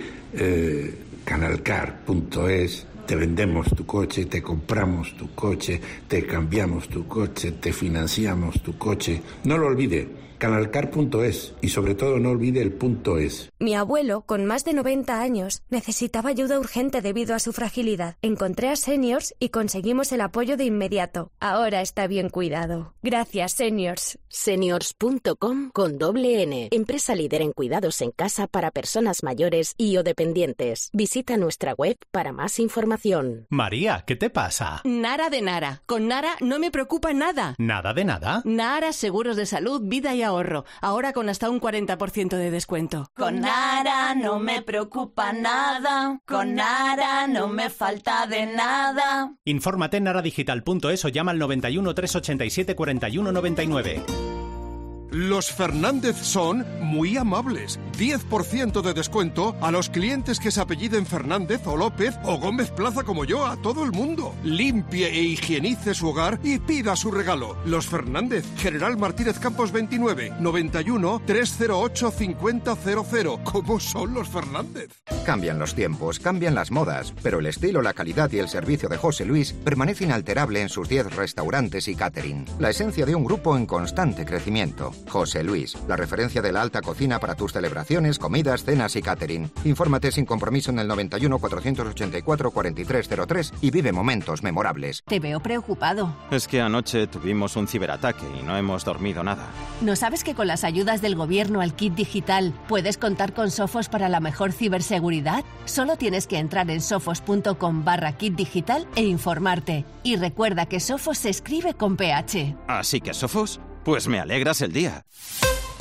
Canalcar.es, te vendemos tu coche, te compramos tu coche, te cambiamos tu coche, te financiamos tu coche. No lo olvide, Canalcar.es y sobre todo no olvide el .es. Mi abuelo, con más de 90 años, necesitaba ayuda urgente debido a su fragilidad. Encontré a Seniors y conseguimos el apoyo de inmediato. Ahora está bien cuidado. Gracias, Seniors. Seniors.com con doble N. Empresa líder en cuidados en casa para personas mayores y o dependientes. Visita nuestra web para más información. María, ¿qué te pasa? Nara de Nara. Con Nara no me preocupa nada. ¿Nada de nada? Nara Seguros de Salud, Vida y Ahorro. Ahora con hasta un 40% de descuento. Con Nara no me preocupa nada. Con Nara no me falta de nada. Infórmate en naradigital.es o llama al 91 387 41 99. Los Fernández son muy amables. 10% de descuento a los clientes que se apelliden Fernández o López o Gómez Plaza como yo, a todo el mundo. Limpie e higienice su hogar y pida su regalo. Los Fernández, General Martínez Campos 29, 91 308 5000. ¿Cómo son los Fernández? Cambian los tiempos, cambian las modas, pero el estilo, la calidad y el servicio de José Luis permanece inalterable en sus 10 restaurantes y catering. La esencia de un grupo en constante crecimiento. José Luis, la referencia de la alta cocina para tus celebraciones, comidas, cenas y catering. Infórmate sin compromiso en el 91 484 4303 y vive momentos memorables. Te veo preocupado. Es que anoche tuvimos un ciberataque y no hemos dormido nada. ¿No sabes que con las ayudas del gobierno al kit digital puedes contar con Sofos para la mejor ciberseguridad? Solo tienes que entrar en sofos.com/kit digital e informarte. Y recuerda que Sofos se escribe con PH. ¿Así que Sofos? Pues me alegras el día.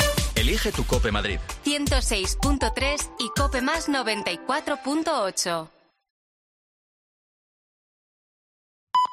Elige tu Cope Madrid. 106.3 y Cope Más 94.8.